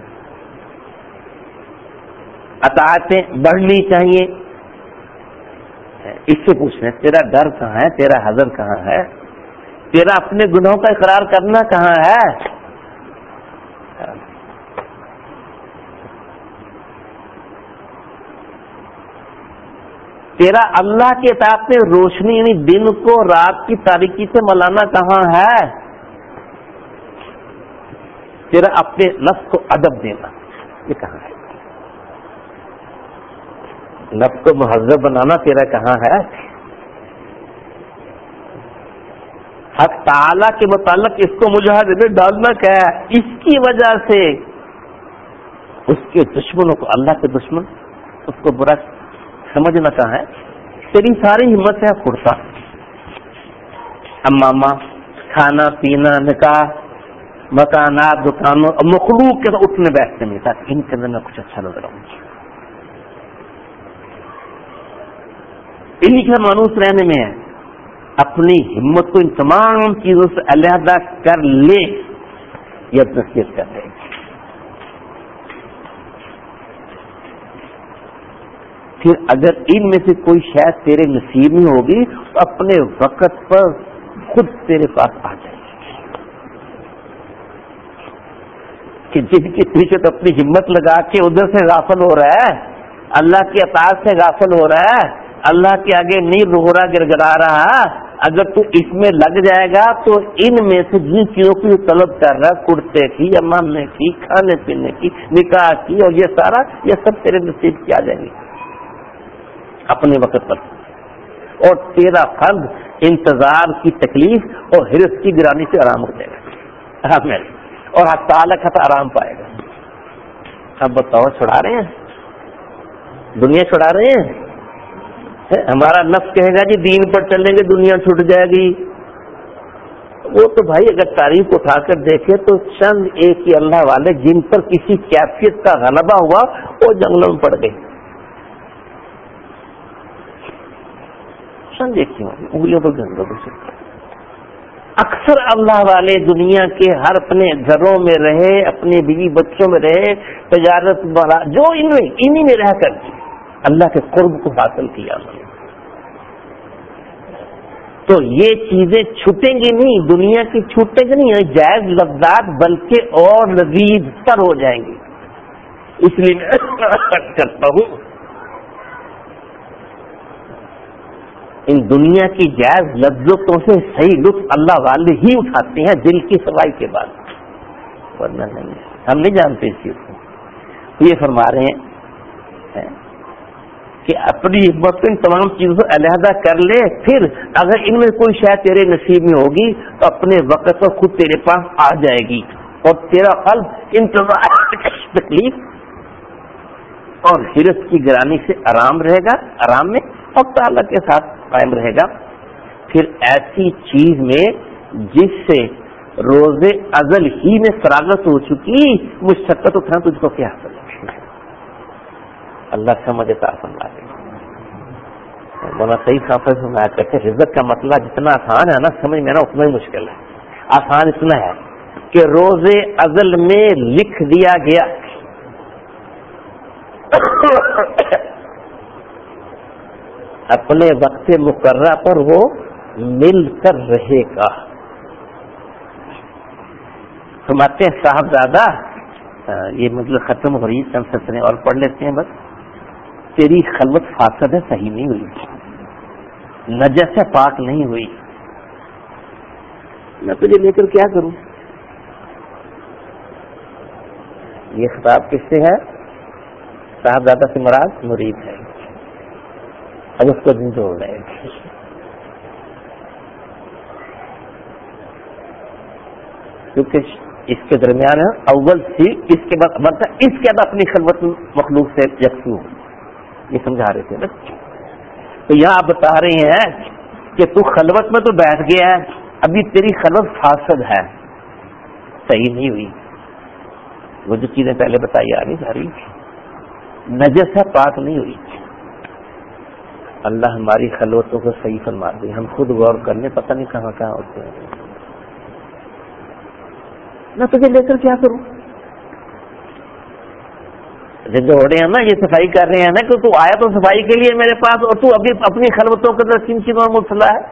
اطاعتیں بڑھنی چاہیے۔ اس سے پوچھنا تیرا ڈر کہاں ہے، تیرا حذر کہاں ہے، تیرا اپنے گناہوں کا اقرار کرنا کہاں ہے؟ تیرا اللہ کے اطاعت میں روشنی یعنی دن کو رات کی تاریکی سے ملانا کہاں ہے؟ تیرا اپنے نفس کو ادب دینا یہ کہاں ہے؟ نفس کو مہذب بنانا تیرا کہاں ہے؟ حق تعالیٰ کے متعلق اس کو مجاہدے میں ڈالنا کیا ہے؟ اس کی وجہ سے اس کے دشمنوں کو، اللہ کے دشمن اس کو برا سمجھنا کہاں ہے؟ تیری ساری ہمت ہے فرصہ، امامہ، کھانا پینا، نکاح، مکانات، دکانوں، مخلوق کے اٹھنے بیٹھنے میں تاکہ ان کے اندر میں کچھ اچھا نظر آؤں، انہیں کا مانوس رہنے میں ہے۔ اپنی ہمت کو ان تمام چیزوں سے علیحدہ کر لے، یہ نصیحت کر رہے ہیں۔ پھر اگر ان میں سے کوئی شاید تیرے نصیب میں ہوگی تو اپنے وقت پر خود تیرے پاس آ جائے گی، کہ جن کے پیچھے تو اپنی ہمت لگا کے ادھر سے غافل ہو رہا ہے، اللہ کی اطاعت سے غافل ہو رہا ہے، اللہ کے آگے نہیں روغرا گڑگڑا رہا، اگر تو اس میں لگ جائے گا تو ان میں سے جن چیزوں کی طلب کر رہا ہے، کرتے کی یا ماننے کی، کھانے پینے کی، نکاح کی، اور یہ سارا یہ سب تیرے نصیب کی آ جائیں گے اپنے وقت پر، اور تیرا فرض انتظار کی تکلیف اور حرص کی گرانی سے آرام ہو جائے گا۔ آمین، اور تعالیٰ کا آرام پائے گا. اب بتاؤ چھڑا رہے ہیں؟ دنیا چھڑا رہے ہیں؟ ہمارا نفس کہے گا جی دین پر چلیں گے دنیا چھٹ جائے گی. وہ تو بھائی اگر تاریخ اٹھا کر دیکھے تو چند ایک ہی اللہ والے جن پر کسی کیفیت کا غلبہ ہوا وہ جنگلوں میں پڑ گئے. چند ایک ہی انگلیوں پر جنگلوں پر چلتے. اکثر اللہ والے دنیا کے ہر اپنے گھروں میں رہے، اپنے بیوی بچوں میں رہے، تجارت والا جو انہی میں رہ کر اللہ کے قرب کو حاصل کیا. تو یہ چیزیں چھوٹیں گی نہیں، دنیا کی چھوٹیں گی نہیں، جائز لذات بلکہ اور لذیذ تر ہو جائیں گی. اس لیے میں کرتا ہوں ان دنیا کی جائز لذتوں سے صحیح لطف اللہ والے ہی اٹھاتے ہیں دل کی صفائی کے بعد، ورنہ نہیں. ہم نہیں جانتے اس چیز کو. یہ فرما رہے ہیں کہ اپنی ہمت ان تمام چیزوں کو علیحدہ کر لے، پھر اگر ان میں کوئی شاید تیرے نصیب میں ہوگی تو اپنے وقت پر خود تیرے پاس آ جائے گی، اور تیرا قلب انتظار تکلیف اور حرص کی گرانی سے آرام رہے گا، آرام میں اور تعالیٰ کے ساتھ قائم رہے گا. پھر ایسی چیز میں جس سے روز ازل ہی میں فراغت ہو چکی مشقت اٹھانا تجھ کو کیا حاصل ہے؟ اللہ سمجھتا فرما دے. مولانا صحیح صاحب سنایا کرتے رزق کا مسئلہ جتنا آسان ہے نا سمجھ میں نا اتنا ہی مشکل ہے. آسان اتنا ہے کہ روز ازل میں لکھ دیا گیا اپنے وقت مقررہ پر وہ مل کر رہے گا. فرماتے ہیں صاحبزادہ، یہ مطلب ختم ہو رہی چند سطریں اور پڑھ لیتے ہیں بس. تیری خلوت فاسد ہے، صحیح نہیں ہوئی، نجس ہے، پاک نہیں ہوئی. میں تجھے لے کر کیا کروں؟ یہ خطاب کس سے ہے؟ صاحبزادہ سے مراد مرید ہے. اب اس کو دن تو ہو گئے، کیونکہ اس کے درمیان اول سی اس کے بعد مطلب اس کے بعد اپنی خلوت مخلوق سے یکسو ہو. یہ سمجھا رہے تھے نا. تو یہاں آپ بتا رہے ہیں کہ تو خلوت میں تو بیٹھ گیا ہے، ابھی تیری خلوت فاسد ہے، صحیح نہیں ہوئی. وہ جو چیزیں پہلے بتائی آ رہی ساری نجس ہے، پاک نہیں ہوئی. اللہ ہماری خلوتوں کو صحیح فرما دے. ہم خود غور کرنے پتہ نہیں کہاں کہاں ہوتے ہیں. میں تجھے لے کر کیا کروں؟ جو ہو رہے ہیں نا یہ صفائی کر رہے ہیں نا کہ تو آیا تو صفائی کے لیے میرے پاس، اور تو ابھی اپنی خلوتوں کے اندر کن چیزوں میں مبتلا ہے.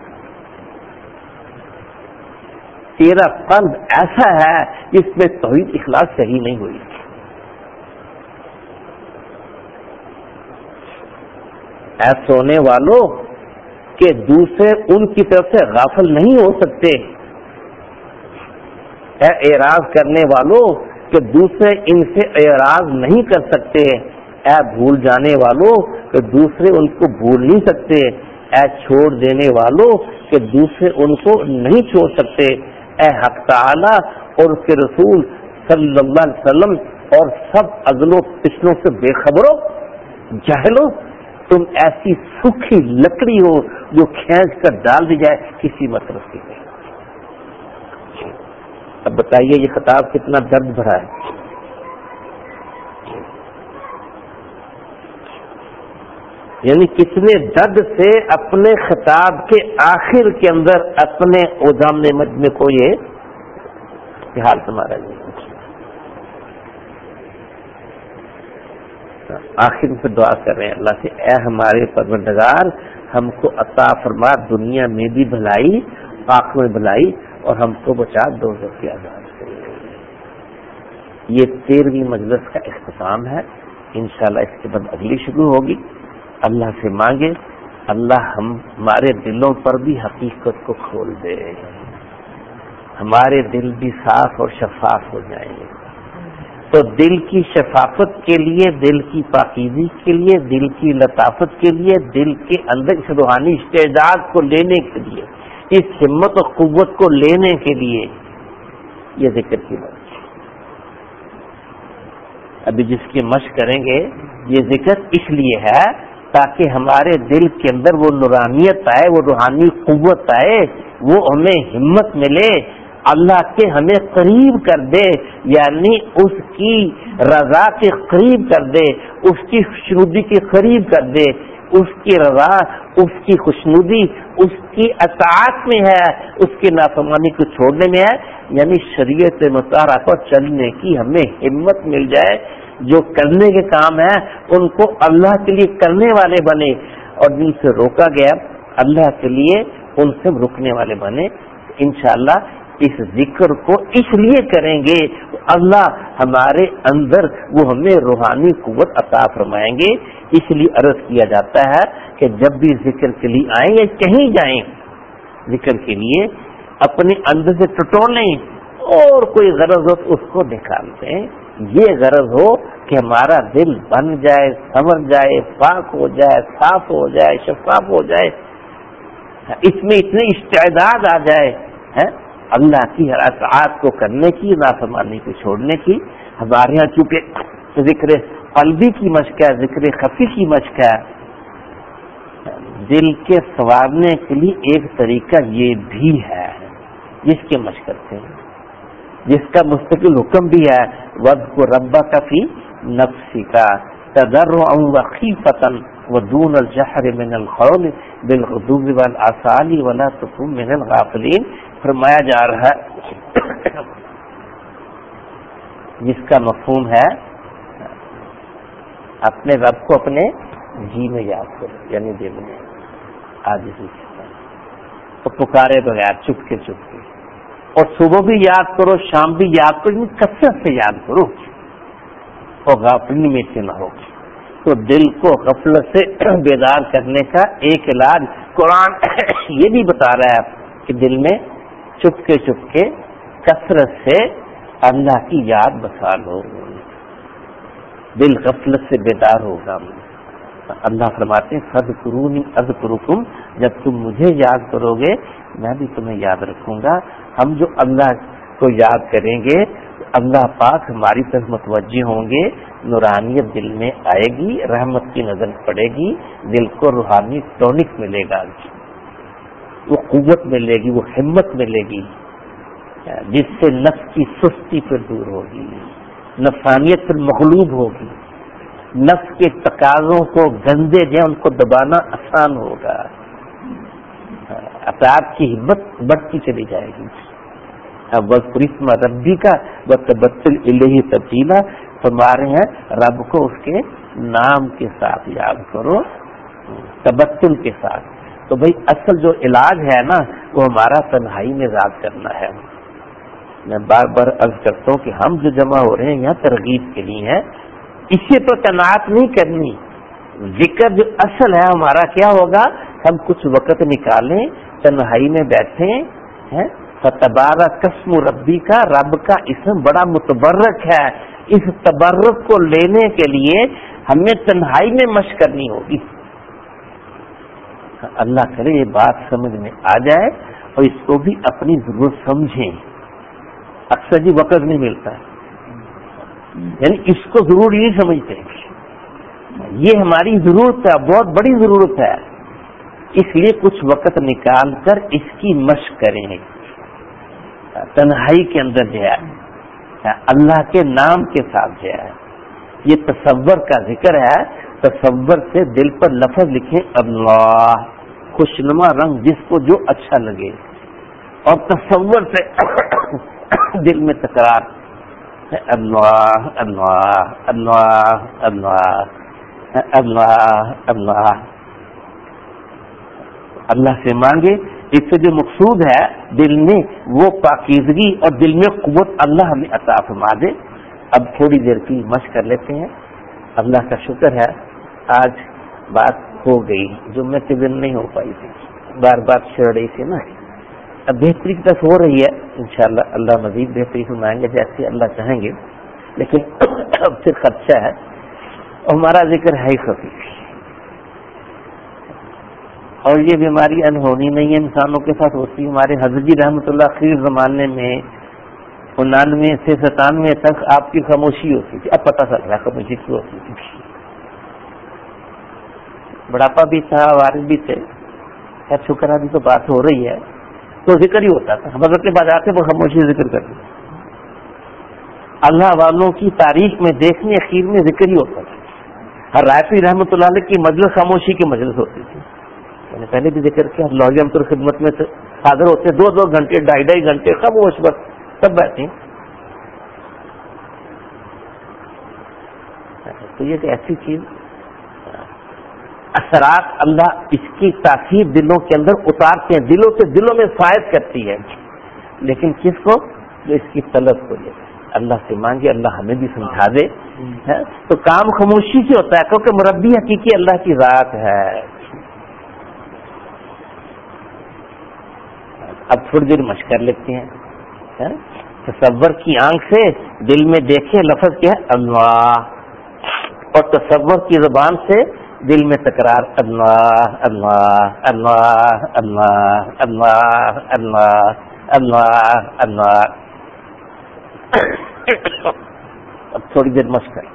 تیرا قلب ایسا ہے جس میں توحید اخلاص صحیح نہیں ہوئی. اے سونے والوں کہ دوسرے ان کی طرف سے غافل نہیں ہو سکتے. اے اعراض کرنے والوں کہ دوسرے ان سے اعراض نہیں کر سکتے. اے بھول جانے والوں کہ دوسرے ان کو بھول نہیں سکتے. اے چھوڑ دینے والوں کہ دوسرے ان کو نہیں چھوڑ سکتے. اے حق تعالی اور اس کے رسول صلی اللہ علیہ وسلم اور سب اگلوں پچھلوں سے بے خبروں جاہلوں، تم ایسی سوکھی لکڑی ہو جو کھینچ کر ڈال دی جائے کسی مصرف کی. اب بتائیے یہ خطاب کتنا درد بھرا ہے. یعنی کتنے درد سے اپنے خطاب کے آخر کے اندر اپنے اعظام مجمع کو یہ حال تمہارا آخر سے دعا کر رہے ہیں اللہ سے، اے ہمارے پروردگار ہم کو عطا فرما دنیا میں بھی بھلائی، آخرت میں بھلائی، اور ہم کو بچا دوزخ کی عذاب سے. یہ 13ویں مجلس کا اختتام ہے. انشاءاللہ اس کے بعد اگلی شروع ہوگی. اللہ سے مانگے اللہ ہمارے دلوں پر بھی حقیقت کو کھول دے، ہمارے دل بھی صاف اور شفاف ہو جائیں گے. تو دل کی شفافت کے لیے، دل کی پاکیزی کے لیے، دل کی لطافت کے لیے، دل کے اندر اس روحانی استعداد کو لینے کے لیے، اس ہمت و قوت کو لینے کے لیے یہ ذکر کی مشق. ابھی جس کی مشق کریں گے یہ ذکر اس لیے ہے تاکہ ہمارے دل کے اندر وہ نورانیت آئے، وہ روحانی قوت آئے، وہ ہمیں ہمت ملے، اللہ کے ہمیں قریب کر دے، یعنی اس کی رضا کے قریب کر دے، اس کی خوشنودی کے قریب کر دے. اس کی رضا، اس کی خوشنودی اس کی اطاعت میں ہے، اس کی نافرمانی کو چھوڑنے میں ہے. یعنی شریعت مطالعہ پر چلنے کی ہمیں ہمت مل جائے، جو کرنے کے کام ہیں ان کو اللہ کے لیے کرنے والے بنے، اور جن سے روکا گیا اللہ کے لیے ان سے رکنے والے بنے. انشاءاللہ اس ذکر کو اس لیے کریں گے اللہ ہمارے اندر وہ ہمیں روحانی قوت عطا فرمائیں گے. اس لیے عرض کیا جاتا ہے کہ جب بھی ذکر کے لیے آئیں یا کہیں جائیں ذکر کے لیے اپنے اندر سے ٹٹولیں اور کوئی غرض ہو تو اس کو نکال دیں. یہ غرض ہو کہ ہمارا دل بن جائے، سمجھ جائے، پاک ہو جائے، صاف ہو جائے، شفاف ہو جائے، اس میں اتنی استعداد آ جائے اللہ کی ہر اطاعت کو کرنے کی، نافرمانی کو چھوڑنے کی. ہمارے یہاں چونکہ ذکر قلبی کی مشق ہے، ذکر خفی کی مشق ہے، دل کے سنوارنے کے لیے ایک طریقہ یہ بھی ہے جس کے مشق کرتے ہیں، جس کا مستقل حکم بھی ہے وَاذْكُرْ رَبَّكَ فِي نَفْسِكَ تَضَرُّعًا وَخِيفَةً وَدُونَ الْجَهْرِ مِنَ الْقَوْلِ بِالْغُدُوِّ وَالْآصَالِ وَلَا تَكُن مِنَ الْغَافِلِينَ. فرمایا جا رہا ہے جس کا مفہوم ہے اپنے رب کو اپنے جی میں یاد کرو، یعنی دل میں آج تو پکارے بغیر چپ کے، اور صبح بھی یاد کرو، شام بھی یاد کرو، کثرت سے یاد کرو اور غافلی میں سے نہ ہو. تو دل کو غفلت سے بیدار کرنے کا ایک علاج قرآن یہ بھی بتا رہا ہے کہ دل میں چپ کے کثرت سے اللہ کی یاد بسا لو، دل غفلت سے بیدار ہوگا. اللہ فرماتے ہیں فَاذْكُرُونِی أَذْكُرُکُم، جب تم مجھے یاد کرو گے میں بھی تمہیں یاد رکھوں گا. ہم جو اللہ کو یاد کریں گے اللہ پاک ہماری طرف متوجہ ہوں گے، نورانیت دل میں آئے گی، رحمت کی نظر پڑے گی، دل کو روحانی ٹونک ملے گا، وہ قوت ملے گی، وہ ہمت ملے گی جس سے نفس کی سستی پھر دور ہوگی، نفسانیت پھر مغلوب ہوگی، نفس کے تقاضوں کو گندے جو ان کو دبانا آسان ہوگا، اطاعت کی ہمت بڑھتی چلی جائے گی. اب وَاذْكُرِ اسْمَ رَبِّكَ وَتَبَتَّلْ إِلَيْهِ تَبْتِيلًا فرما رہے ہیں رب کو اس کے نام کے ساتھ یاد کرو، تبتل کے ساتھ. تو بھئی اصل جو علاج ہے نا وہ ہمارا تنہائی میں ذات کرنا ہے. میں بار بار عرض کرتا ہوں کہ ہم جو جمع ہو رہے ہیں یہاں ترغیب کے لیے ہیں، اسے تو قناعت نہیں کرنی. ذکر جو اصل ہے ہمارا کیا ہوگا، ہم کچھ وقت نکالیں، تنہائی میں بیٹھیں. فتبارک اسم ربی کا، رب کا اسم بڑا متبرک ہے، اس تبرک کو لینے کے لیے ہمیں تنہائی میں مشق کرنی ہوگی. اللہ کرے یہ بات سمجھ میں آ جائے اور اس کو بھی اپنی ضرورت سمجھیں. اکثر جی وقت نہیں ملتا ہے، یعنی اس کو ضروری نہیں سمجھتے. یہ ہماری ضرورت ہے، بہت بڑی ضرورت ہے، اس لیے کچھ وقت نکال کر اس کی مشق کریں. تنہائی کے اندر جو ہے اللہ کے نام کے ساتھ جو ہے یہ تصور کا ذکر ہے. تصور سے دل پر لفظ لکھیں اللہ، خوشنما رنگ جس کو جو اچھا لگے، اور تصور سے دل میں تکرار اللہ اللہ اللہ اللہ اللہ اللہ. اللہ سے مانگے، اس سے جو مقصود ہے دل میں وہ پاکیزگی اور دل میں قوت اللہ ہمیں عطا فرما دے. اب تھوڑی دیر کی مشق کر لیتے ہیں. اللہ کا شکر ہے آج بات ہو گئی، جمعے کے دن نہیں ہو پائی تھی، بار بار چھڑ رہی تھی نا. اب بہتری کی طرف ہو رہی ہے انشاءاللہ، اللہ مزید بہتری فرمائیں گے جیسے اللہ چاہیں گے. لیکن اب پھر خدشہ ہے، ہمارا ذکر ہے ہی خفیف، اور یہ بیماری انہونی نہیں ہے، انسانوں کے ساتھ ہوتی ہے. ہمارے حضرت جی رحمۃ اللہ آخری زمانے میں 99 سے 97 تک آپ کی خاموشی ہوتی تھی، اب پتہ چل رہا ہے خاموشی کیوں ہوتی تھی. بڑھاپا بھی تھا، وارث بھی تھے. خیر شکر ابھی تو بات ہو رہی ہے تو ذکر ہی ہوتا تھا. حضرت کے بعد آتے وہ خاموشی ذکر کرتے. اللہ والوں کی تاریخ میں دیکھنے اخیر میں ذکر ہی ہوتا تھا. ہر رائفی رحمۃ اللہ علیہ کی مجلس خاموشی کی مجلس ہوتی تھی. میں نے پہلے بھی ذکر کیا، لوگ ہم تو خدمت میں حاضر ہوتے 2 گھنٹے 2.5 گھنٹے خاموش، بس سب بیٹھے. تو یہ ایک ایسی چیز اثرات اللہ اس کی تاثیر دلوں کے اندر اتارتے ہیں، دلوں سے دلوں میں فائد کرتی ہے. لیکن کس کو؟ جو اس کی طلب کو لے اللہ سے مانگے، اللہ ہمیں بھی سمجھا دے. تو کام خاموشی سے ہوتا ہے کیونکہ مربی حقیقی اللہ کی ذات ہے. اب تھوڑی دیر مشق کر لیتے ہیں. تصور کی آنکھ سے دل میں دیکھے لفظ کیا ہے اللہ، اور تصور کی زبان سے دل میں تکرار اللہ اللہ اللہ اللہ اللہ اللہ اللہ اللہ. اب تھوڑی دیر مشق کر.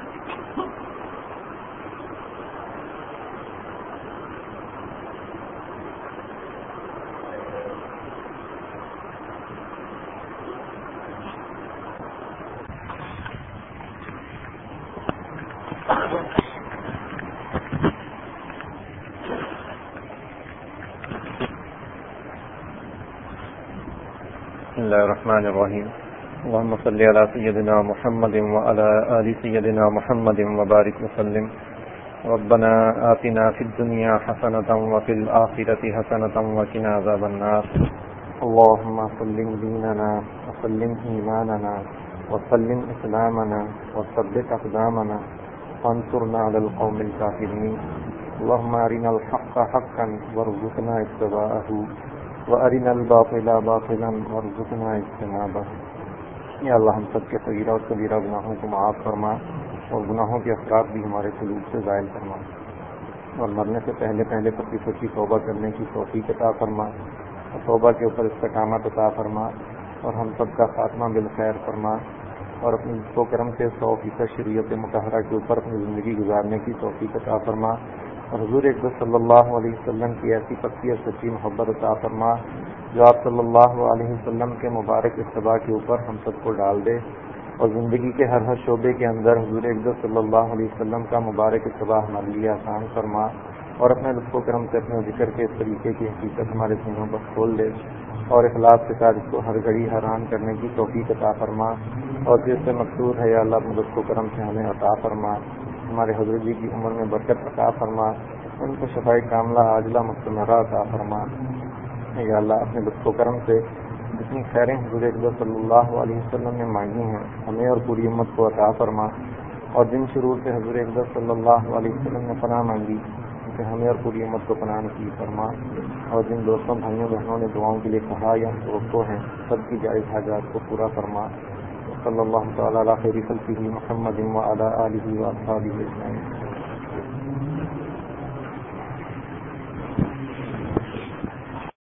بسم الله الرحمن الرحيم. اللهم صل على سيدنا محمد وعلى آل سيدنا محمد وبارك وسلم. ربنا آتنا في الدنيا حسنة وفي الآخرة حسنة وقنا عذاب النار. اللهم سلم ديننا وسلم إيماننا وسلم إسلامنا وثبت أقدامنا وانصرنا على القوم الكافرين. اللهم أرنا الحق حقا وارزقنا اتباعه وَأَرِنَا الْبَاطِلَ بَاطِلًا وَارْزُقْنَا اجْتِنَابَهُ. یا اللہ ہم سب کے صغیرہ اور کبیرہ گناہوں کو معاف فرما اور گناہوں کے اثرات بھی ہمارے قلوب سے زائل فرما، اور مرنے سے پہلے پکی پکی توبہ کرنے کی توفیق عطا فرما، اور توبہ کے اوپر استقامت عطا فرما، اور ہم سب کا خاتمہ بالخیر فرما، اور اپنی لطف و کرم سے 100% شریعت مطہرہ کے اوپر اپنی زندگی گزارنے کی توفیق عطا فرما، اور حضور اقدس صلی اللہ علیہ وسلم کی ایسی پکی اور سچی محبت عطا فرما جو آپ صلی اللہ علیہ وسلم کے مبارک اتباع کے اوپر ہم سب کو ڈال دے، اور زندگی کے ہر شعبے کے اندر حضور اقدس صلی اللہ علیہ وسلم کا مبارک اتباع ہمارے لیے آسان فرما، اور اپنے لطف و کرم سے اپنے ذکر کے اس طریقے کی حقیقت ہمارے سینوں پر کھول دے، اور اخلاص کے ساتھ اس کو ہر گھڑی حیران کرنے کی توفیق عطا فرما، اور جس سے مقصود ہے یا اللہ اپنے لطف و کرم سے ہمیں عطا فرما. ہمارے حضرت جی کی عمر میں برکت عطا فرما، ان کو شفاء کاملہ عاجلہ مستمرہ عطا فرما. یا اللہ اپنے لطف و کرم سے جتنی خیریں حضور اقدس صلی اللہ علیہ وسلم نے مانگی ہیں ہمیں اور پوری امت کو عطا فرما، اور جن شرور سے حضور اقدس صلی اللہ علیہ وسلم نے پناہ مانگی ان سے ہمیں اور پوری امت کو پناہ نصیب فرما، اور جن دوستوں بھائیوں بہنوں نے دعاؤں کے لیے کہا یا دوستوں ہیں سب کی جائز حاجات کو پورا فرما. صلی اللہ تعالیٰ علی خیر خلقہ محمد وعلی آلہ واصحابہ اجمعین.